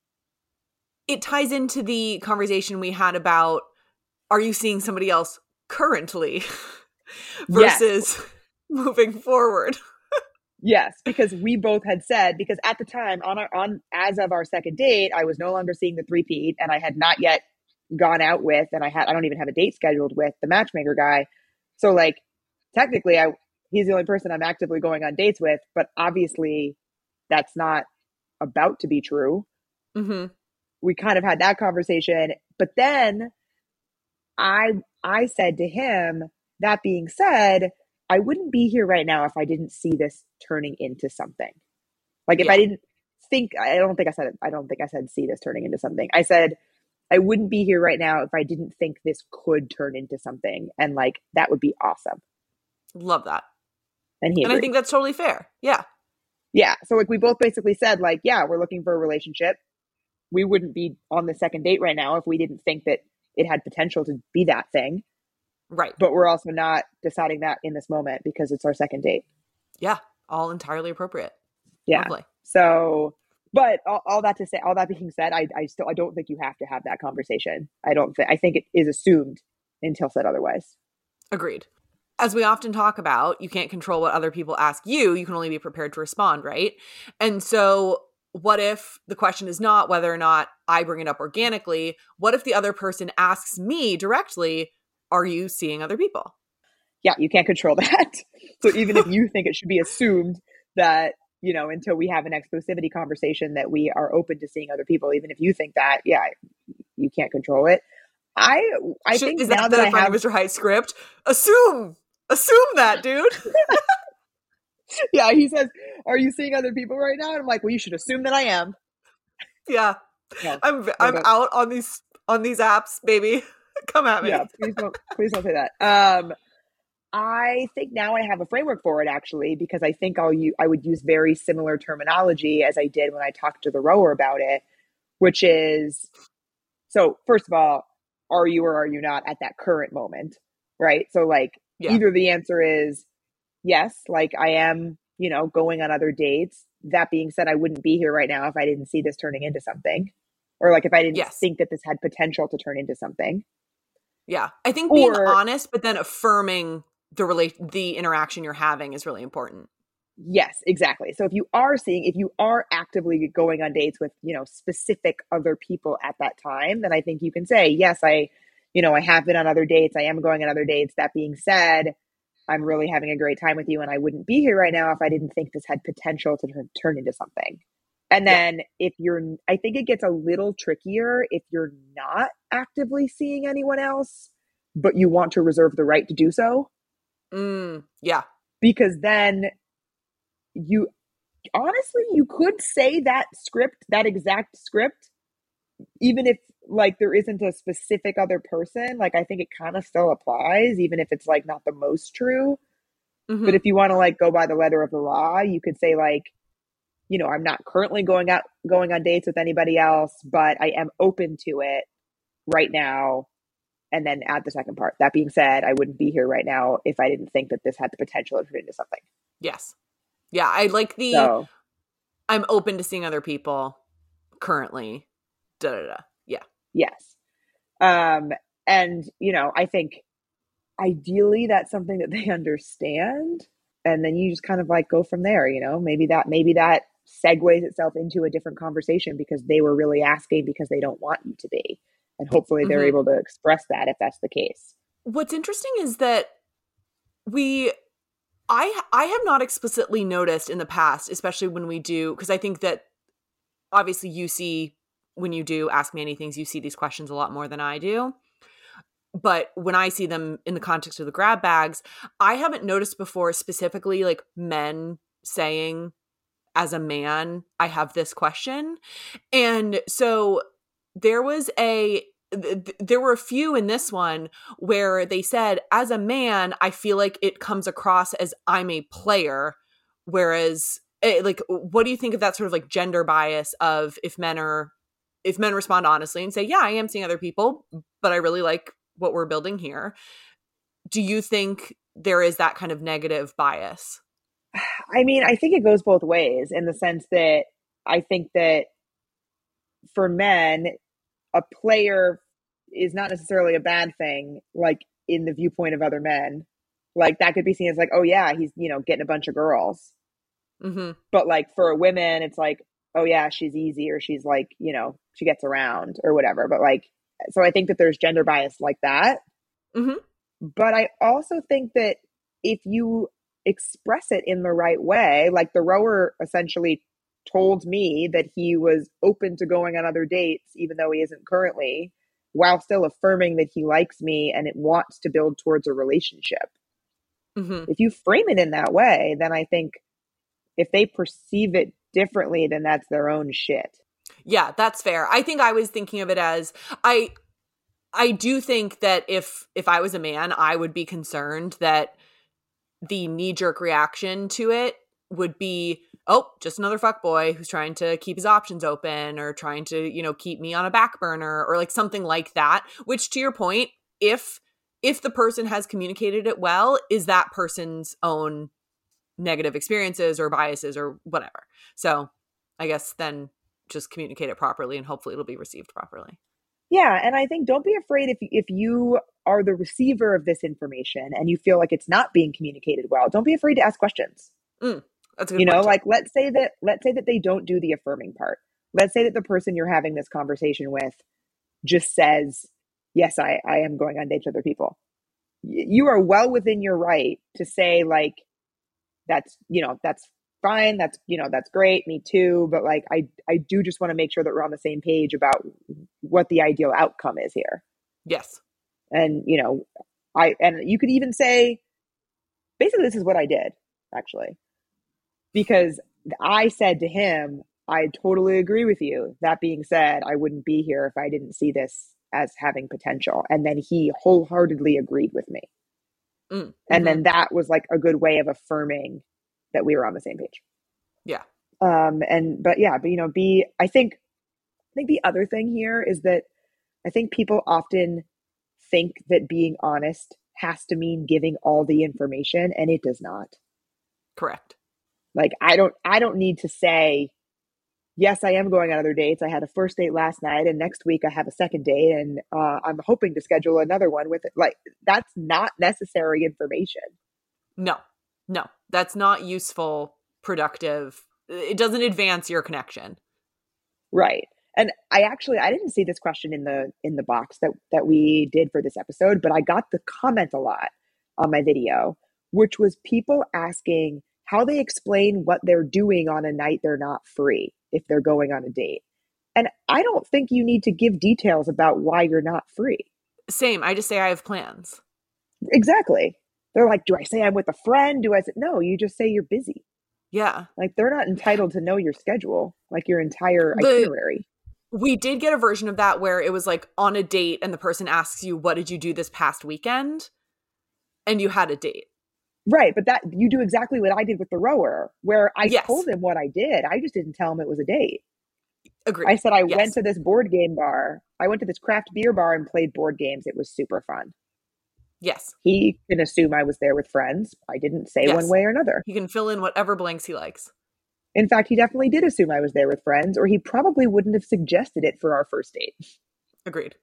S2: It ties into the conversation we had about, are you seeing somebody else currently versus moving forward?
S1: Yes, because we both had said, because at the time as of our second date, I was no longer seeing the three-peat and I had not yet gone out with, and I don't even have a date scheduled with the matchmaker guy. So like technically he's the only person I'm actively going on dates with, but obviously that's not about to be true. Mm-hmm. We kind of had that conversation, but then I said to him, that being said, I wouldn't be here right now if I didn't see this turning into something. Like if I didn't think, I don't think I said see this turning into something. I said, I wouldn't be here right now if I didn't think this could turn into something. And like, that would be awesome.
S2: Love that.
S1: And I
S2: think that's totally fair. Yeah.
S1: Yeah. So like we both basically said like, yeah, we're looking for a relationship. We wouldn't be on the second date right now if we didn't think that it had potential to be that thing.
S2: Right.
S1: But we're also not deciding that in this moment because it's our second date.
S2: Yeah. All entirely appropriate.
S1: Yeah.
S2: Lovely.
S1: So, but all that being said, I don't think you have to have that conversation. I think it is assumed until said otherwise.
S2: Agreed. As we often talk about, you can't control what other people ask you. You can only be prepared to respond, right? And so what if the question is not whether or not I bring it up organically? What if the other person asks me directly, are you seeing other people?
S1: Yeah, you can't control that. So even if you think it should be assumed that, until we have an exclusivity conversation that we are open to seeing other people, even if you think that, you can't control it. I think
S2: is
S1: now
S2: that
S1: I have
S2: Mr. Hyde script, assume that, dude.
S1: Yeah, he says, are you seeing other people right now? And I'm like, well, you should assume that I am.
S2: Yeah.
S1: No,
S2: I'm out on these apps, baby. Come at me.
S1: Yeah, please don't say that. I think now I have a framework for it actually, because I think I would use very similar terminology as I did when I talked to the rower about it, which is, so first of all, are you or are you not at that current moment, right? So like either the answer is yes, like I am, going on other dates. That being said, I wouldn't be here right now if I didn't see this turning into something, or like if I didn't think that this had potential to turn into something.
S2: Yeah. I think being honest, but then affirming the interaction you're having is really important.
S1: Yes, exactly. So if you are actively going on dates with, specific other people at that time, then I think you can say, yes, I have been on other dates. I am going on other dates. That being said, I'm really having a great time with you, and I wouldn't be here right now if I didn't think this had potential to turn into something. And then I think it gets a little trickier if you're not actively seeing anyone else, but you want to reserve the right to do so.
S2: Yeah.
S1: Because then you could say that exact script, even if like there isn't a specific other person. Like I think it kind of still applies, even if it's like not the most true. Mm-hmm. But if you want to like go by the letter of the law, you could say like, I'm not currently going on dates with anybody else, but I am open to it right now. And then add the second part. That being said, I wouldn't be here right now if I didn't think that this had the potential to turn into something.
S2: Yes. Yeah, I like I'm open to seeing other people currently. Yeah.
S1: Yes. And, I think ideally that's something that they understand. And then you just kind of like go from there, maybe that segues itself into a different conversation because they were really asking because they don't want you to be. And hopefully they're able to express that if that's the case.
S2: What's interesting is that I have not explicitly noticed in the past, especially when we do, because I think that obviously you see, when you do Ask Me Anythings, you see these questions a lot more than I do. But when I see them in the context of the grab bags, I haven't noticed before specifically like men saying, as a man, I have this question. And so there were a few in this one where they said, as a man, I feel like it comes across as I'm a player. Whereas like, what do you think of that sort of like gender bias of if men respond honestly and say, yeah, I am seeing other people, but I really like what we're building here. Do you think there is that kind of negative bias?
S1: I mean, I think it goes both ways in the sense that I think that for men, a player is not necessarily a bad thing, like in the viewpoint of other men. Like that could be seen as like, oh yeah, he's, getting a bunch of girls. Mm-hmm. But like for women, it's like, oh yeah, she's easy, or she's like, she gets around or whatever. But like, so I think that there's gender bias like that. Mm-hmm. But I also think that if you express it in the right way, like the rower essentially told me that he was open to going on other dates, even though he isn't currently, while still affirming that he likes me and it wants to build towards a relationship. Mm-hmm. If you frame it in that way, then I think if they perceive it differently, then that's their own shit.
S2: Yeah, that's fair. I think I was thinking of it as I do think that if I was a man, I would be concerned that the knee-jerk reaction to it would be, oh, just another fuckboy who's trying to keep his options open or trying to, keep me on a back burner or like something like that, which to your point, if the person has communicated it well, is that person's own negative experiences or biases or whatever. So I guess then just communicate it properly and hopefully it'll be received properly.
S1: Yeah. And I think don't be afraid if you are the receiver of this information and you feel like it's not being communicated well, don't be afraid to ask questions.
S2: That's a good point,
S1: like let's say that they don't do the affirming part. Let's say that the person you're having this conversation with just says, yes, I am going on dates with other people. You are well within your right to say like, that's fine. That's great. Me too. But like, I do just want to make sure that we're on the same page about what the ideal outcome is here.
S2: Yes.
S1: And, and you could even say, basically, this is what I did actually, because I said to him, I totally agree with you. That being said, I wouldn't be here if I didn't see this as having potential. And then he wholeheartedly agreed with me. And then that was like a good way of affirming that we were on the same page.
S2: Yeah.
S1: But you know, I think the other thing here is that I think people often think that being honest has to mean giving all the information, and it does not.
S2: Correct.
S1: Like, I don't need to say, yes, I am going on other dates. I had a first date last night, and next week I have a second date, and I'm hoping to schedule another one with it. Like, that's not necessary information.
S2: No, that's not useful, productive. It doesn't advance your connection.
S1: Right. And I didn't see this question in the box that we did for this episode, but I got the comment a lot on my video, which was people asking how they explain what they're doing on a night they're not free if they're going on a date. And I don't think you need to give details about why you're not free.
S2: Same. I just say I have plans.
S1: Exactly. They're like, do I say I'm with a friend? Do I say no? You just say you're busy.
S2: Yeah.
S1: Like, they're not entitled to know your schedule, like your entire itinerary.
S2: We did get a version of that where it was like on a date and the person asks you, what did you do this past weekend? And you had a date.
S1: Right. But that you do exactly what I did with the rower, where I told him what I did. I just didn't tell him it was a date.
S2: Agreed.
S1: I said I went to this board game bar. I went to this craft beer bar and played board games. It was super fun.
S2: Yes.
S1: He can assume I was there with friends. I didn't say one way or another.
S2: He can fill in whatever blanks he likes.
S1: In fact, he definitely did assume I was there with friends, or he probably wouldn't have suggested it for our first date.
S2: Agreed.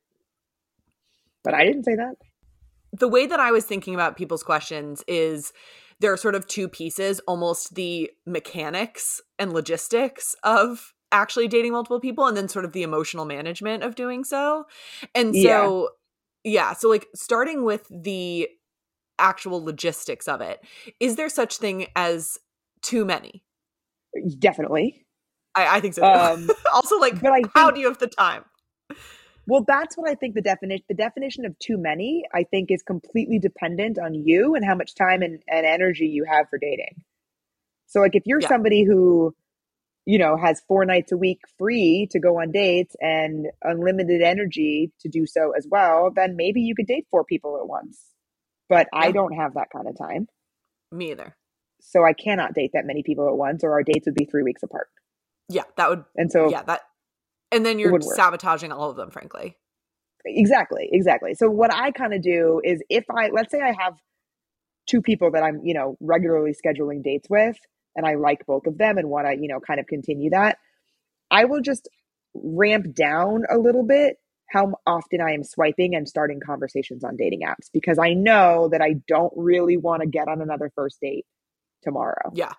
S1: But I didn't say that.
S2: The way that I was thinking about people's questions is there are sort of two pieces, almost the mechanics and logistics of actually dating multiple people, and then sort of the emotional management of doing so. And so, so like starting with the actual logistics of it, is there such thing as too many?
S1: Definitely.
S2: I think so. Also, like, how do you have the time?
S1: Well, that's what I think the definition of too many, I think, is completely dependent on you and how much time and energy you have for dating. So like, if you're somebody who, you know, has 4 nights a week free to go on dates and unlimited energy to do so as well, then maybe you could date 4 people at once. But I don't have that kind of time.
S2: Me either.
S1: So I cannot date that many people at once, or our dates would be 3 weeks apart.
S2: Yeah, that would.
S1: And so,
S2: and then you're sabotaging all of them, frankly.
S1: Exactly. So what I kind of do is, let's say I have 2 people that I'm, you know, regularly scheduling dates with, and I like both of them and want to, you know, kind of continue that, I will just ramp down a little bit how often I am swiping and starting conversations on dating apps, because I know that I don't really want to get on another first date tomorrow.
S2: Yeah.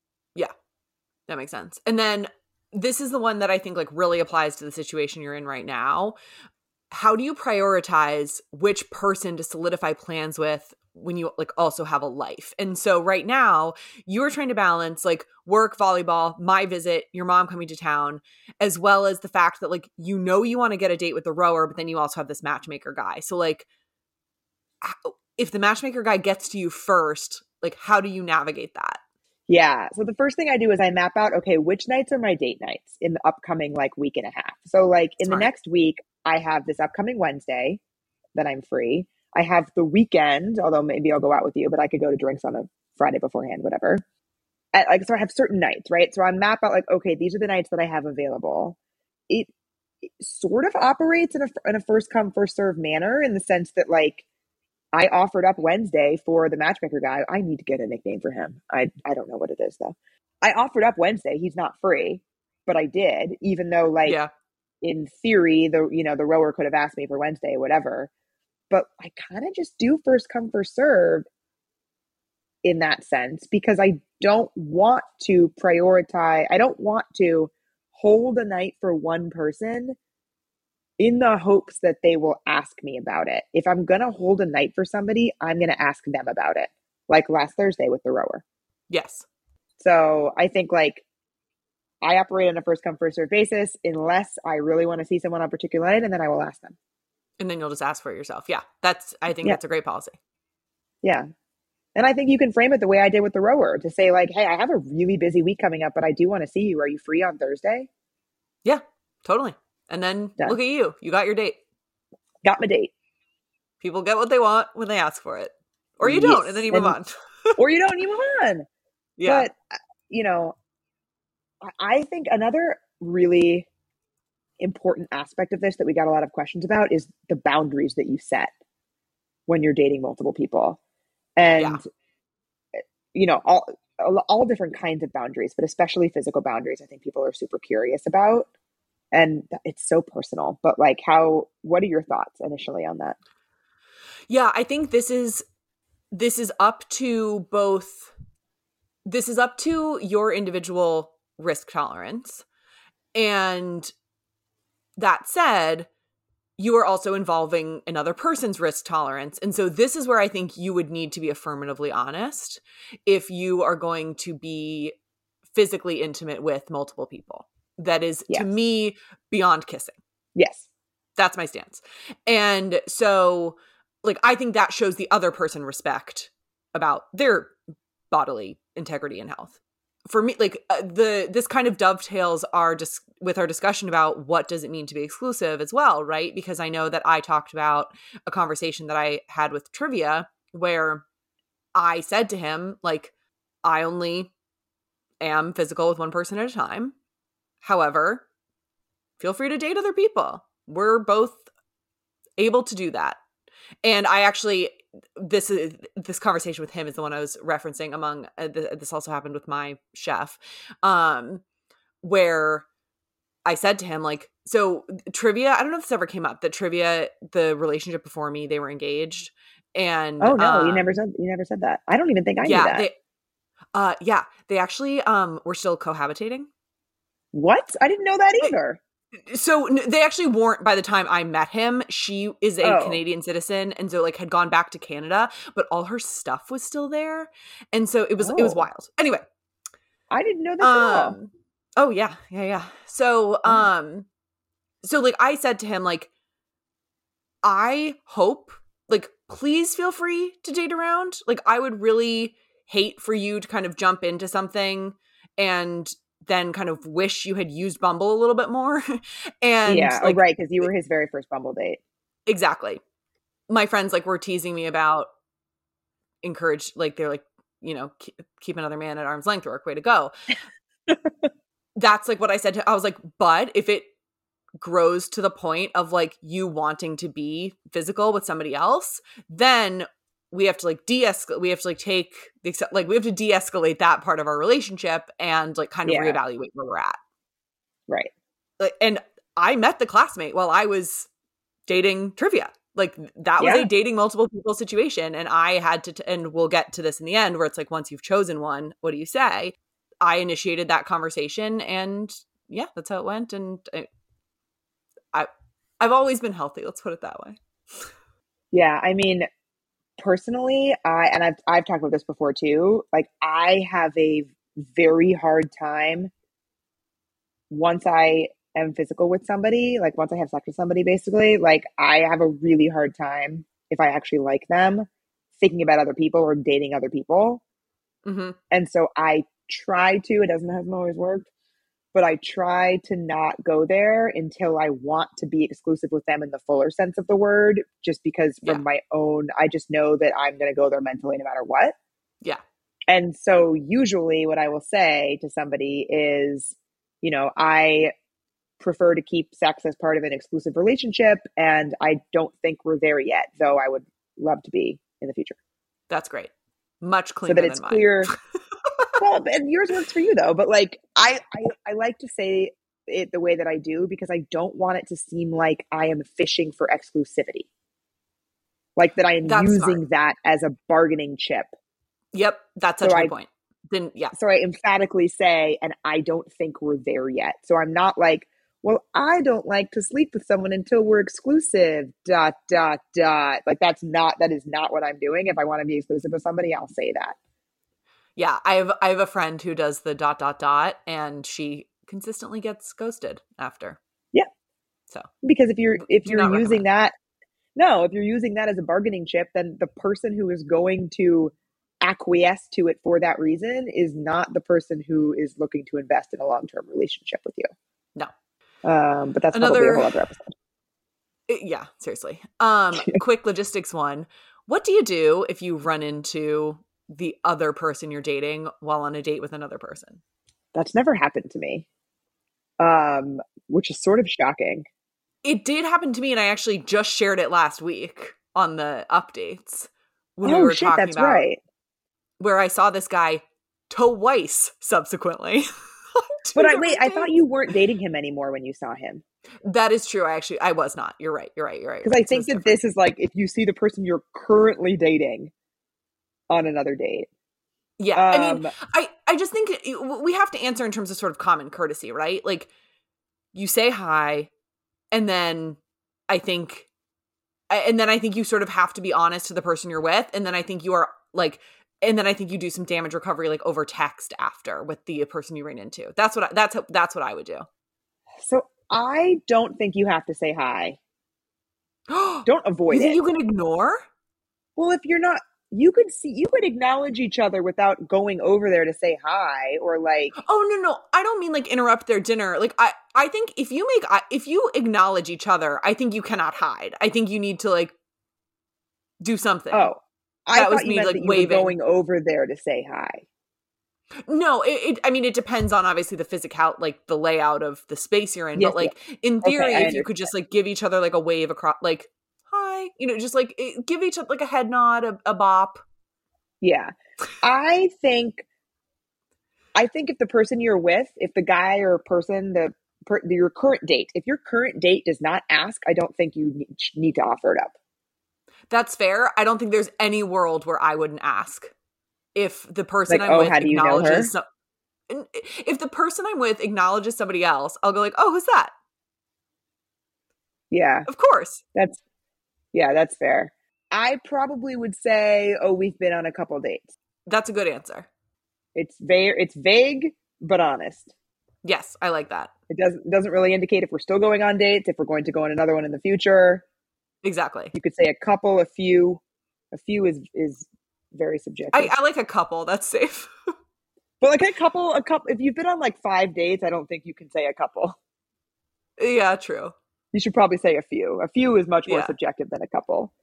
S2: That makes sense. And then this is the one that I think like really applies to the situation you're in right now. How do you prioritize which person to solidify plans with when you like also have a life? And so right now you're trying to balance like work, volleyball, my visit, your mom coming to town, as well as the fact that like, you know, you want to get a date with the rower, but then you also have this matchmaker guy. So like, if the matchmaker guy gets to you first, like, how do you navigate that?
S1: Yeah. So the first thing I do is I map out, okay, which nights are my date nights in the upcoming like week and a half. So like in the next week, I have this upcoming Wednesday that I'm free. I have the weekend, although maybe I'll go out with you, but I could go to drinks on a Friday beforehand, whatever. So I have certain nights, right? So I map out like, okay, these are the nights that I have available. It sort of operates in a first come, first serve manner, in the sense that like, I offered up Wednesday for the matchmaker guy. I need to get a nickname for him. I don't know what it is though. I offered up Wednesday. He's not free, but I did, even though like in theory, the rower could have asked me for Wednesday, whatever. But I kind of just do first come, first serve in that sense, because I don't want to prioritize. I don't want to hold a night for one person in the hopes that they will ask me about it. If I'm going to hold a night for somebody, I'm going to ask them about it. Like last Thursday with the rower.
S2: Yes.
S1: So I think like I operate on a first come, first serve basis, unless I really want to see someone on a particular night, and then I will ask them.
S2: And then you'll just ask for it yourself. Yeah. I think that's a great policy.
S1: Yeah. And I think you can frame it the way I did with the rower to say like, hey, I have a really busy week coming up, but I do want to see you. Are you free on Thursday?
S2: Yeah, totally. And then
S1: Done.
S2: look at you. You got your date.
S1: Got my date.
S2: People get what they want when they ask for it. Or you don't, and then you move on.
S1: Or you don't, you move on.
S2: Yeah.
S1: But, you know, I think another really important aspect of this that we got a lot of questions about is the boundaries that you set when you're dating multiple people. And, you know, all different kinds of boundaries, but especially physical boundaries, I think people are super curious about. And it's so personal. But like, what are your thoughts initially on that?
S2: Yeah, I think this is up to your individual risk tolerance. And that said, you are also involving another person's risk tolerance. And so this is where I think you would need to be affirmatively honest if you are going to be physically intimate with multiple people. That is, to me, beyond kissing.
S1: Yes.
S2: That's my stance. And so, like, I think that shows the other person respect about their bodily integrity and health. For me, like, this kind of dovetails with our discussion about what does it mean to be exclusive as well, right? Because I know that I talked about a conversation that I had with Trivia where I said to him, like, I only am physical with one person at a time. However, feel free to date other people. We're both able to do that. And I actually, this conversation with him is the one I was referencing among, this also happened with my chef, where I said to him, like, so Trivia, I don't know if this ever came up, that Trivia, the relationship before me, they were engaged. And
S1: oh no, you never said that. I don't even think I knew that.
S2: They actually were still cohabitating.
S1: What? I didn't know that either.
S2: So they actually weren't by the time I met him. She is a Canadian citizen, and so like had gone back to Canada, but all her stuff was still there, and so it was wild. Anyway,
S1: I didn't know that at all.
S2: Oh yeah. So so like I said to him, like, I hope, like, please feel free to date around. Like, I would really hate for you to kind of jump into something and then kind of wish you had used Bumble a little bit more. And like,
S1: right, because you were his very first Bumble date.
S2: Exactly. My friends like were teasing me about they're like, you know, keep another man at arm's length, work, way to go. That's like what I said I was like, but if it grows to the point of like you wanting to be physical with somebody else, then we have to like de-escalate. We have to like we have to de-escalate that part of our relationship and like kind of reevaluate where we're at.
S1: Right.
S2: And I met the classmate while I was dating Trivia. Like that was a dating multiple people situation. And I had to, and we'll get to this in the end where it's like, once you've chosen one, what do you say? I initiated that conversation and yeah, that's how it went. And I've always been healthy. Let's put it that way.
S1: Yeah. I mean, personally, I've talked about this before too. Like I have a very hard time once I am physical with somebody, like once I have sex with somebody, basically, like I have a really hard time if I actually like them thinking about other people or dating other people.
S2: Mm-hmm.
S1: And so I try to, it hasn't always worked, but I try to not go there until I want to be exclusive with them in the fuller sense of the word, just because from my own, I just know that I'm going to go there mentally no matter what.
S2: Yeah.
S1: And so usually what I will say to somebody is, you know, I prefer to keep sex as part of an exclusive relationship, and I don't think we're there yet, though I would love to be in the future.
S2: That's great. Much cleaner
S1: so that it's
S2: than
S1: clear. Well, and yours works for you though, but like I like to say it the way that I do because I don't want it to seem like I am fishing for exclusivity. Like that I am using that as a bargaining chip.
S2: Yep, that's such a good point. Then
S1: So I emphatically say, and I don't think we're there yet. So I'm not like, well, I don't like to sleep with someone until we're exclusive, ... Like that is not what I'm doing. If I want to be exclusive with somebody, I'll say that.
S2: Yeah, I have a friend who does the ... and she consistently gets ghosted after.
S1: Yeah.
S2: So
S1: because if you're using that, if you're using that as a bargaining chip, then the person who is going to acquiesce to it for that reason is not the person who is looking to invest in a long-term relationship with you.
S2: No.
S1: But that's probably a whole other episode.
S2: Yeah, seriously. Quick logistics one. What do you do if you run into the other person you're dating while on a date with another person?
S1: That's never happened to me, which is sort of shocking.
S2: It did happen to me, and I actually just shared it last week on the updates when we
S1: Oh
S2: were
S1: shit,
S2: talking
S1: that's
S2: about
S1: right.
S2: where I saw this guy twice subsequently.
S1: But I thought you weren't dating him anymore when you saw him.
S2: That is true. I was not. You're right.
S1: Because I think that this is like if you see the person you're currently dating on another date.
S2: Yeah. I mean, I just think we have to answer in terms of sort of common courtesy, right? Like you say hi, and then I think you sort of have to be honest to the person you're with, and then I think you are like, and then I think you do some damage recovery like over text after with the person you ran into. That's what I would do.
S1: So I don't think you have to say hi. Don't avoid it.
S2: You think you can ignore?
S1: Well, if you're not, you could acknowledge each other without going over there to say hi or like.
S2: Oh, no. I don't mean like interrupt their dinner. Like I think if you acknowledge each other, I think you cannot hide. I think you need to like do something.
S1: Oh, I thought you meant
S2: like
S1: that you
S2: waving.
S1: were going over there to say hi.
S2: No, I mean, it depends on obviously the physical, like the layout of the space you're in.
S1: Yes,
S2: but like in theory, if you could just like give each other like a wave across, like hi, just like give each other like a head nod, a bop.
S1: Yeah, I think if the person you're with, if the guy or person, your current date, if your current date does not ask, I don't think you need to offer it up.
S2: That's fair. I don't think there's any world where I wouldn't ask. If the person
S1: like,
S2: I'm with
S1: how do you know her?
S2: If the person I'm with acknowledges somebody else, I'll go like, oh, who's that?
S1: Yeah.
S2: Of course.
S1: That's fair. I probably would say, oh, we've been on a couple dates.
S2: That's a good answer.
S1: It's vague, but honest.
S2: Yes, I like that.
S1: It doesn't really indicate if we're still going on dates, if we're going to go on another one in the future. Exactly. You could say a couple, a few. A few is very subjective.
S2: I like a couple. That's safe.
S1: But like a couple, if you've been on like 5 dates, I don't think you can say a couple.
S2: Yeah, true.
S1: You should probably say a few. A few is much more subjective than a couple.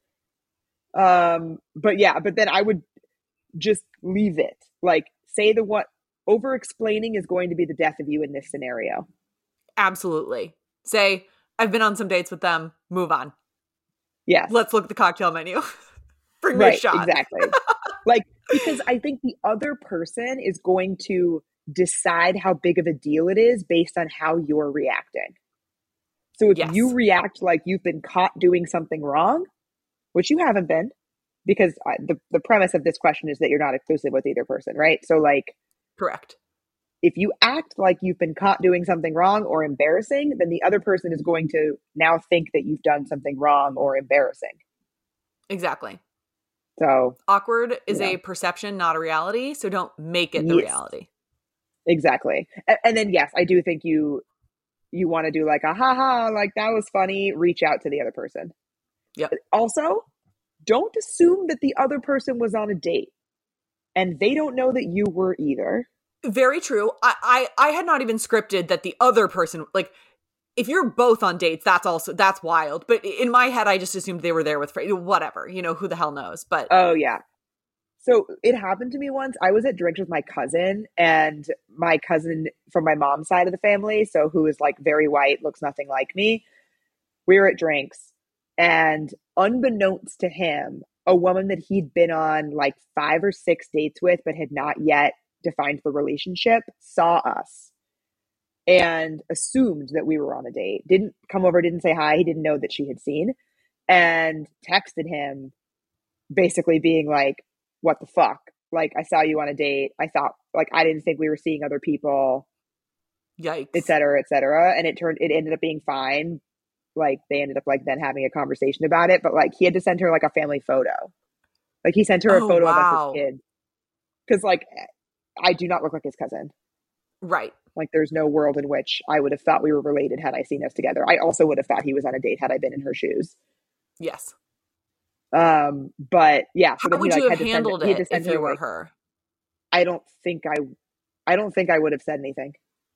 S1: But then I would just leave it. Like say over explaining is going to be the death of you in this scenario.
S2: Absolutely. Say, I've been on some dates with them. Move on.
S1: Yes.
S2: Let's look at the cocktail menu. Bring me a shot.
S1: Exactly. Like, because I think the other person is going to decide how big of a deal it is based on how you're reacting. So if you react like you've been caught doing something wrong, which you haven't been, because the premise of this question is that you're not exclusive with either person, right? So like,
S2: correct.
S1: If you act like you've been caught doing something wrong or embarrassing, then the other person is going to now think that you've done something wrong or embarrassing.
S2: Exactly.
S1: So
S2: awkward is a perception, not a reality. So don't make it the reality.
S1: Exactly. And then, yes, I do think you want to do like a haha, like that was funny. Reach out to the other person.
S2: Yep.
S1: Also, don't assume that the other person was on a date and they don't know that you were either.
S2: Very true. I had not even scripted that the other person, like, if you're both on dates, that's wild. But in my head, I just assumed they were there with whatever, who the hell knows. But
S1: oh yeah. So it happened to me once. I was at drinks with my cousin, and my cousin from my mom's side of the family, so who is like very white, looks nothing like me. We were at drinks, and unbeknownst to him, a woman that he'd been on like 5 or 6 dates with, but had not yet defined the relationship, saw us and assumed that we were on a date. Didn't come over, didn't say hi. He didn't know that she had seen, and texted him basically being like, what the fuck? Like, I saw you on a date. I thought, like, I didn't think we were seeing other people.
S2: Yikes.
S1: Et cetera, et cetera. And it ended up being fine. Like, they ended up like then having a conversation about it. But like, he had to send her like a family photo. Like, he sent her a photo of us as kids. Because like, I do not look like his cousin.
S2: Right.
S1: Like, there's no world in which I would have thought we were related had I seen us together. I also would have thought he was on a date had I been in her shoes.
S2: Yes.
S1: But yeah, so
S2: How
S1: then he
S2: would
S1: like
S2: you
S1: had
S2: have
S1: to send
S2: handled
S1: he had
S2: it
S1: to send
S2: if you
S1: her
S2: were
S1: like
S2: her?
S1: I don't think I would have said anything.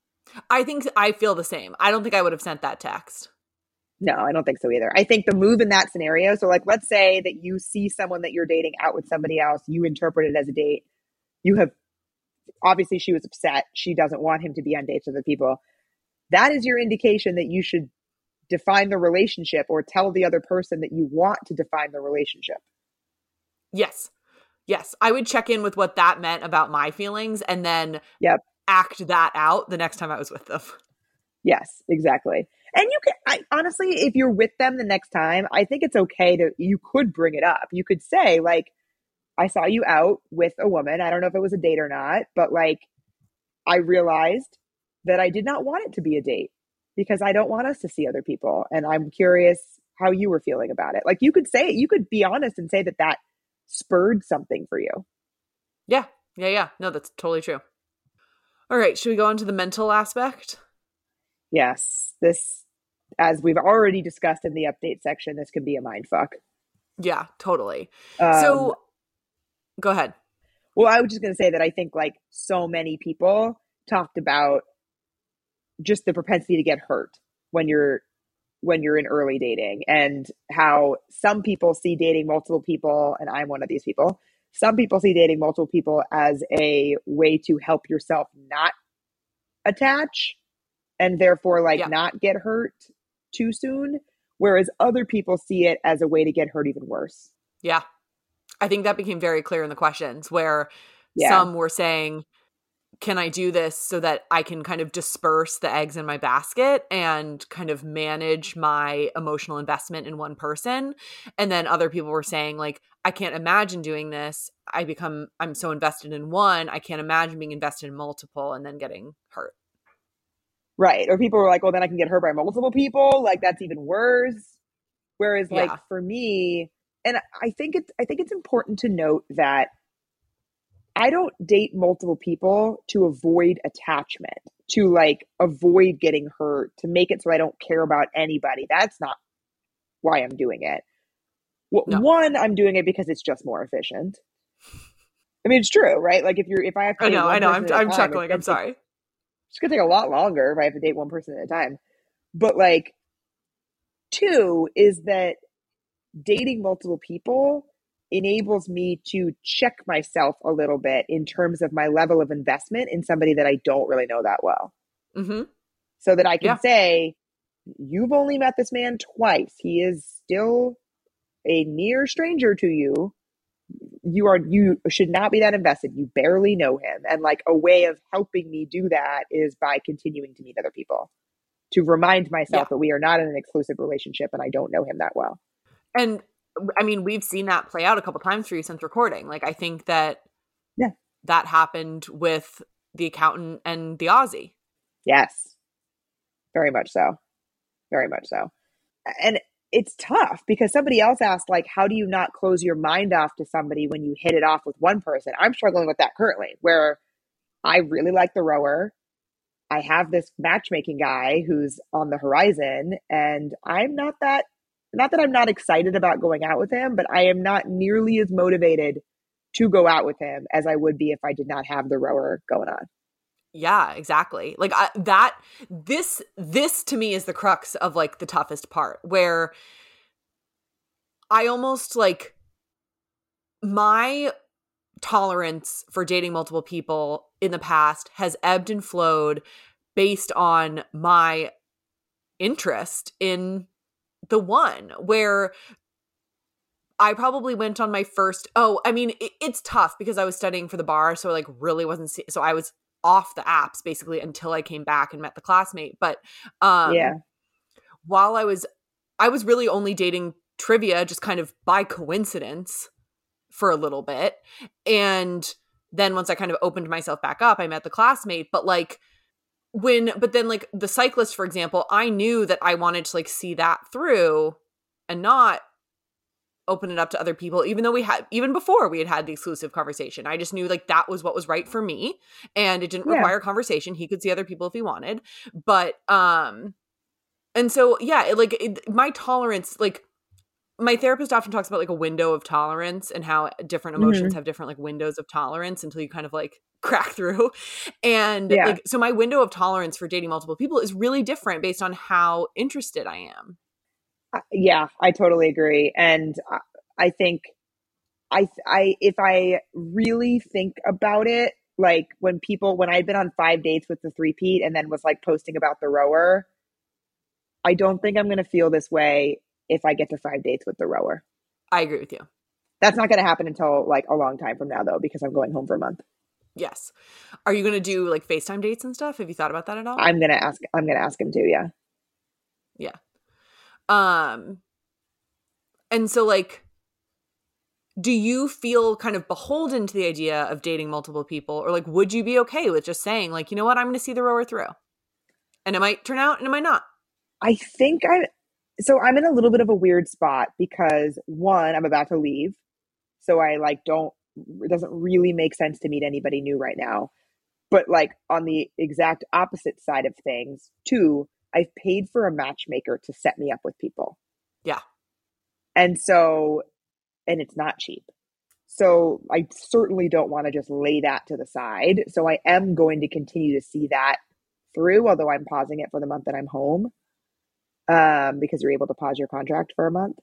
S2: I feel the same. I don't think I would have sent that text.
S1: No, I don't think so either. I think the move in that scenario, so like let's say that you see someone that you're dating out with somebody else, you interpret it as a date. You have obviously she was upset. She doesn't want him to be on dates with other people. That is your indication that you should define the relationship or tell the other person that you want to define the relationship.
S2: Yes. Yes. I would check in with what that meant about my feelings and then
S1: Yep.
S2: act that out the next time I was with them.
S1: Yes, exactly. And you can, honestly, if you're with them the next time, I think it's okay you could bring it up. You could say, like, I saw you out with a woman. I don't know if it was a date or not, but like, I realized that I did not want it to be a date because I don't want us to see other people. And I'm curious how you were feeling about it. Like, you could say it, you could be honest and say that spurred something for you.
S2: Yeah. Yeah. Yeah. No, that's totally true. All right. Should we go on to the mental aspect?
S1: Yes. This, as we've already discussed in the update section, this could be a mind fuck.
S2: Yeah, totally. So go ahead.
S1: Well, I was just going to say that I think like so many people talked about just the propensity to get hurt when you're in early dating, and how some people see dating multiple people, and I'm one of these people. Some people see dating multiple people as a way to help yourself not attach and therefore like not get hurt too soon, whereas other people see it as a way to get hurt even worse.
S2: Yeah. I think that became very clear in the questions where some were saying, can I do this so that I can kind of disperse the eggs in my basket and kind of manage my emotional investment in one person? And then other people were saying, like, I can't imagine doing this. I'm so invested in one. I can't imagine being invested in multiple and then getting hurt.
S1: Right. Or people were like, well, then I can get hurt by multiple people. Like, that's even worse. Whereas like for me, and I think it's important to note that I don't date multiple people to avoid attachment, to like avoid getting hurt, to make it so I don't care about anybody. That's not why I'm doing it. No. One, I'm doing it because it's just more efficient. I mean, it's true, right? Like if I have to date one person at a time, I'm
S2: chuckling. I'm sorry.
S1: It's going to take a lot longer if I have to date one person at a time. But like, two is that dating multiple people enables me to check myself a little bit in terms of my level of investment in somebody that I don't really know that well.
S2: Mm-hmm.
S1: So that I can say, you've only met this man twice. He is still a near stranger to you. You should not be that invested. You barely know him. And like a way of helping me do that is by continuing to meet other people, to remind myself that we are not in an exclusive relationship and I don't know him that well.
S2: And I mean, we've seen that play out a couple times for you since recording. Like, I think that that happened with the accountant and the Aussie.
S1: Yes. Very much so. Very much so. And it's tough because somebody else asked, like, how do you not close your mind off to somebody when you hit it off with one person? I'm struggling with that currently, where I really like the rower. I have this matchmaking guy who's on the horizon, and I'm not that I'm not excited about going out with him, but I am not nearly as motivated to go out with him as I would be if I did not have the rower going on.
S2: Yeah, exactly. Like this to me is the crux of like the toughest part, where I almost like my tolerance for dating multiple people in the past has ebbed and flowed based on my interest in the one, where I probably went on my first, it's tough because I was studying for the bar. So I like really wasn't, so I was off the apps basically until I came back and met the classmate. But while I was really only dating trivia just kind of by coincidence for a little bit. And then once I kind of opened myself back up, I met the classmate. But like but then like the cyclist, for example, I knew that I wanted to like see that through and not open it up to other people, even though even before we had the exclusive conversation. I just knew like that was what was right for me, and it didn't require conversation. He could see other people if he wanted. But and so my tolerance, like my therapist often talks about like a window of tolerance and how different emotions have different like windows of tolerance until you kind of like crack through. And like, so my window of tolerance for dating multiple people is really different based on how interested I am.
S1: Yeah, I totally agree. And I think if I really think about it, like when I'd been on 5 dates with the three-peat and then was like posting about the rower, I don't think I'm going to feel this way if I get to 5 dates with the rower.
S2: I agree with you.
S1: That's not going to happen until like a long time from now though, because I'm going home for a month.
S2: Yes. Are you going to do like FaceTime dates and stuff? Have you thought about that at all?
S1: I'm going to ask him to, yeah.
S2: Yeah. And so like, do you feel kind of beholden to the idea of dating multiple people, or like, would you be okay with just saying like, you know what, I'm going to see the rower through and it might turn out and it might not?
S1: I think I'm in a little bit of a weird spot because one, I'm about to leave. So I like it doesn't really make sense to meet anybody new right now. But like on the exact opposite side of things, two, I've paid for a matchmaker to set me up with people.
S2: Yeah.
S1: And it's not cheap. So I certainly don't want to just lay that to the side. So I am going to continue to see that through, although I'm pausing it for the month that I'm home. Because you're able to pause your contract for a month.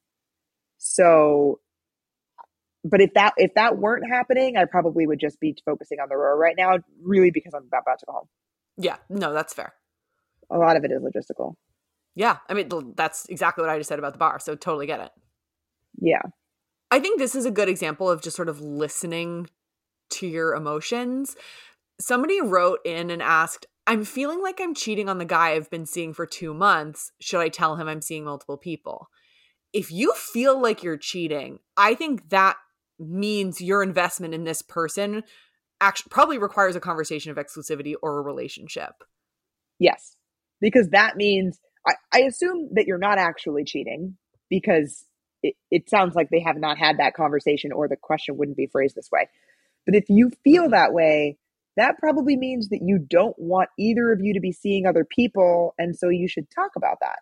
S1: So, but if that weren't happening, I probably would just be focusing on the rower right now, really because I'm about to go home.
S2: Yeah, no, that's fair.
S1: A lot of it is logistical.
S2: Yeah, I mean, that's exactly what I just said about the bar, so totally get it.
S1: Yeah.
S2: I think this is a good example of just sort of listening to your emotions. Somebody wrote in and asked, I'm feeling like I'm cheating on the guy I've been seeing for 2 months. Should I tell him I'm seeing multiple people? If you feel like you're cheating, I think that means your investment in this person actually probably requires a conversation of exclusivity or a relationship.
S1: Yes, because that means I assume that you're not actually cheating because it sounds like they have not had that conversation or the question wouldn't be phrased this way. But if you feel that way, that probably means that you don't want either of you to be seeing other people. And so you should talk about that.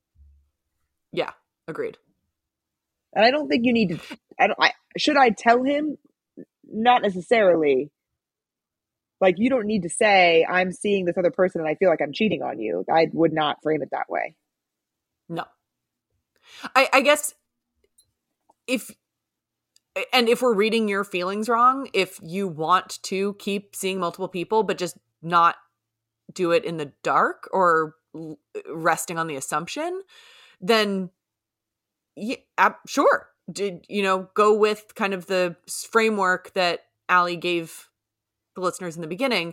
S2: Yeah, agreed.
S1: And I don't think you need to, should I tell him? Not necessarily. Like, you don't need to say, I'm seeing this other person and I feel like I'm cheating on you. I would not frame it that way.
S2: No. I guess if we're reading your feelings wrong, if you want to keep seeing multiple people, but just not do it in the dark or resting on the assumption, then yeah, sure. Go with kind of the framework that Allie gave the listeners in the beginning.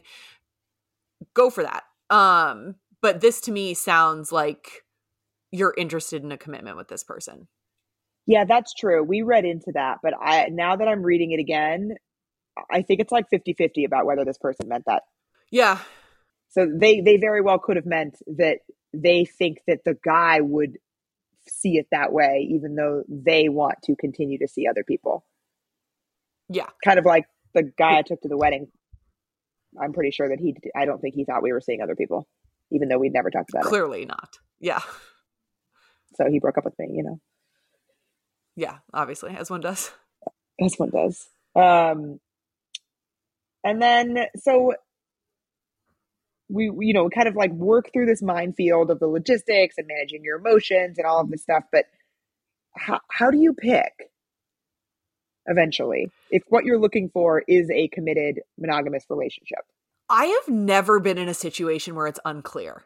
S2: Go for that. But this to me sounds like you're interested in a commitment with this person.
S1: Yeah, that's true. We read into that, but now that I'm reading it again, I think it's like 50-50 about whether this person meant that.
S2: Yeah.
S1: So they very well could have meant that they think that the guy would see it that way, even though they want to continue to see other people.
S2: Yeah.
S1: Kind of like the guy I took to the wedding. I'm pretty sure that I don't think he thought we were seeing other people, even though we'd never talked about it.
S2: Clearly not. Yeah.
S1: So he broke up with me,
S2: Yeah, obviously, as one does.
S1: As one does. And then, so we kind of like work through this minefield of the logistics and managing your emotions and all of this stuff. But how do you pick eventually if what you're looking for is a committed monogamous relationship?
S2: I have never been in a situation where it's unclear.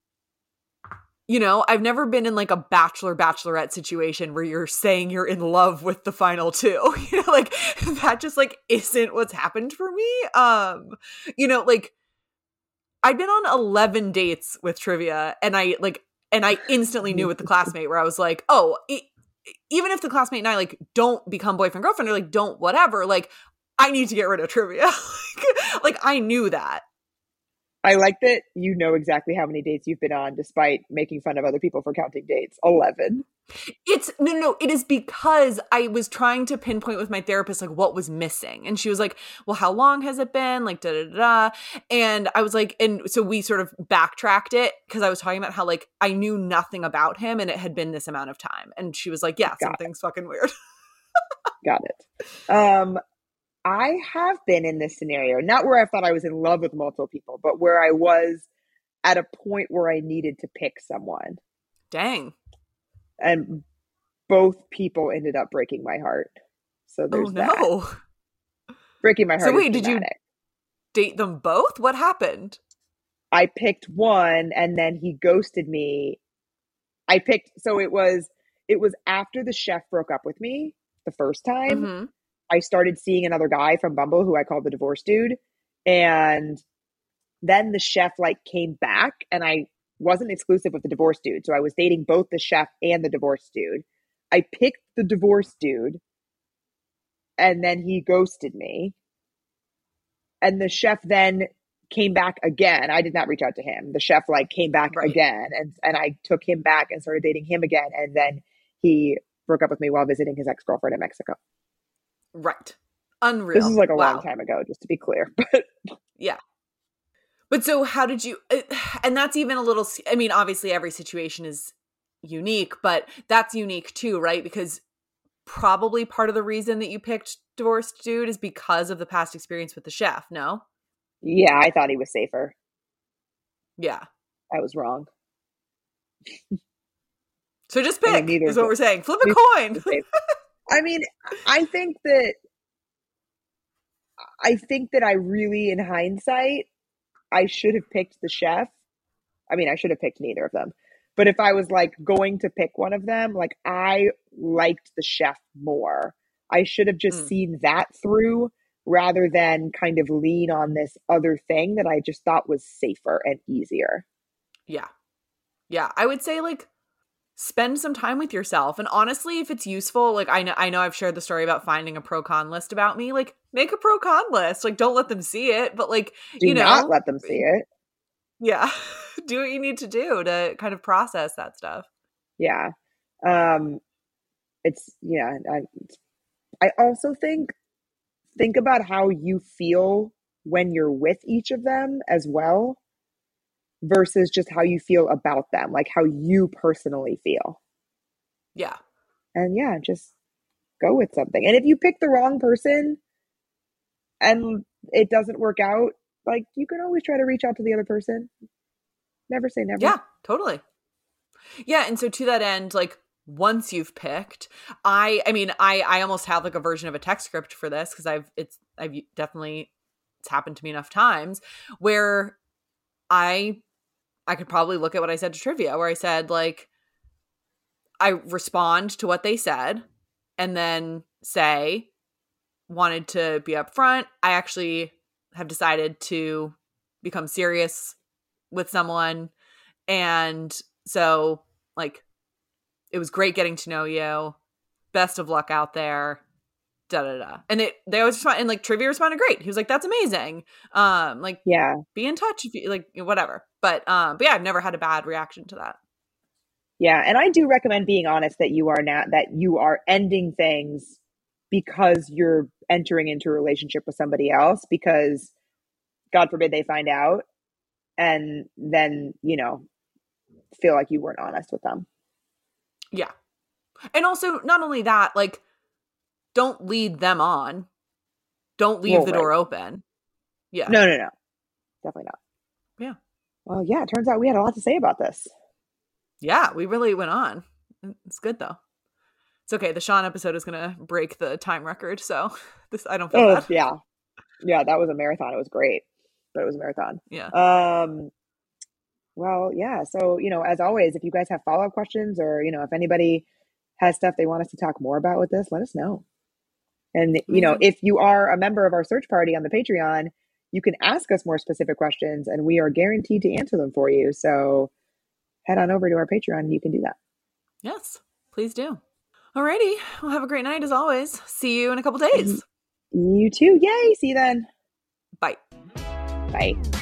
S2: I've never been in like a bachelorette situation where you're saying you're in love with the final two. Like that just like isn't what's happened for me. Like I'd been on 11 dates with Trivia and I instantly knew with the classmate where I was like, oh, even if the classmate and I like don't become boyfriend girlfriend or like don't whatever, like I need to get rid of Trivia. Like I knew that.
S1: I like that you know exactly how many dates you've been on despite making fun of other people for counting dates. 11.
S2: It's no, it is because I was trying to pinpoint with my therapist, like, what was missing. And she was like, well, how long has it been? Like, da, da, da, da. And I was like, and so we sort of backtracked it because I was talking about how, like, I knew nothing about him and it had been this amount of time. And she was like, yeah, something's fucking weird.
S1: Got it. I have been in this scenario, not where I thought I was in love with multiple people, but where I was at a point where I needed to pick someone.
S2: Dang.
S1: And both people ended up breaking my heart. So there's that. Breaking my heart.
S2: So wait, did you date them both? What happened?
S1: I picked one and then he ghosted me. So it was after the chef broke up with me the first time.
S2: Mm-hmm.
S1: I started seeing another guy from Bumble who I called the divorce dude. And then the chef like came back and I wasn't exclusive with the divorce dude. So I was dating both the chef and the divorce dude. I picked the divorce dude and then he ghosted me. And the chef then came back again. I did not reach out to him. The chef like came back again and I took him back and started dating him again. And then he broke up with me while visiting his ex-girlfriend in Mexico.
S2: Right. Unreal.
S1: This is like a long time ago, just to be clear. But
S2: yeah. But so how did you, and that's even a little, I mean, obviously every situation is unique, but that's unique too, right? Because probably part of the reason that you picked divorced dude is because of the past experience with the chef, no?
S1: Yeah, I thought he was safer.
S2: Yeah.
S1: I was wrong.
S2: So just pick, is what we're saying. Flip a coin.
S1: I mean, I think that I really, in hindsight, I should have picked the chef. I mean, I should have picked neither of them. But if I was like going to pick one of them, like I liked the chef more. I should have just seen that through rather than kind of lean on this other thing that I just thought was safer and easier.
S2: Yeah. Yeah. I would say like spend some time with yourself. And honestly, if it's useful, like I know I've shared the story about finding a pro-con list about me, like make a pro-con list. Like don't let them see it, but like,
S1: Do not let them see it.
S2: Yeah. Do what you need to do to kind of process that stuff.
S1: Yeah. I also think about how you feel when you're with each of them as well versus just how you feel about them, like how you personally feel.
S2: Yeah.
S1: And yeah, just go with something. And if you pick the wrong person and it doesn't work out, like you can always try to reach out to the other person. Never say never.
S2: Yeah, totally. Yeah. And so to that end, like once you've picked, I almost have like a version of a text script for this because it's happened to me enough times where I could probably look at what I said to Trivia where I said like, I respond to what they said and then say, wanted to be upfront. I actually have decided to become serious with someone. And so like, it was great getting to know you. Best of luck out there. Da da da. And they always respond, and like Trivia responded great. He was like, "That's amazing." Like, yeah, be in touch if you like, whatever. But yeah, I've never had a bad reaction to that.
S1: Yeah, and I do recommend being honest that you are ending things because you're entering into a relationship with somebody else. Because, God forbid, they find out, and then feel like you weren't honest with them.
S2: Yeah. And also, not only that, like, don't lead them on. Don't leave the door open. Yeah.
S1: No. Definitely not.
S2: Yeah.
S1: Well, yeah, it turns out we had a lot to say about this.
S2: Yeah, we really went on. It's good, though. It's okay. The Sean episode is going to break the time record, so I don't feel bad.
S1: Yeah. Yeah, that was a marathon. It was great, but it was a marathon.
S2: Yeah.
S1: Well, yeah. So, as always, if you guys have follow-up questions or, if anybody has stuff they want us to talk more about with this, let us know. And, if you are a member of our search party on the Patreon, you can ask us more specific questions and we are guaranteed to answer them for you. So head on over to our Patreon and you can do that.
S2: Yes, please do. Alrighty. Well, have a great night as always. See you in a couple days.
S1: You too. Yay. See you then.
S2: Bye.
S1: Bye.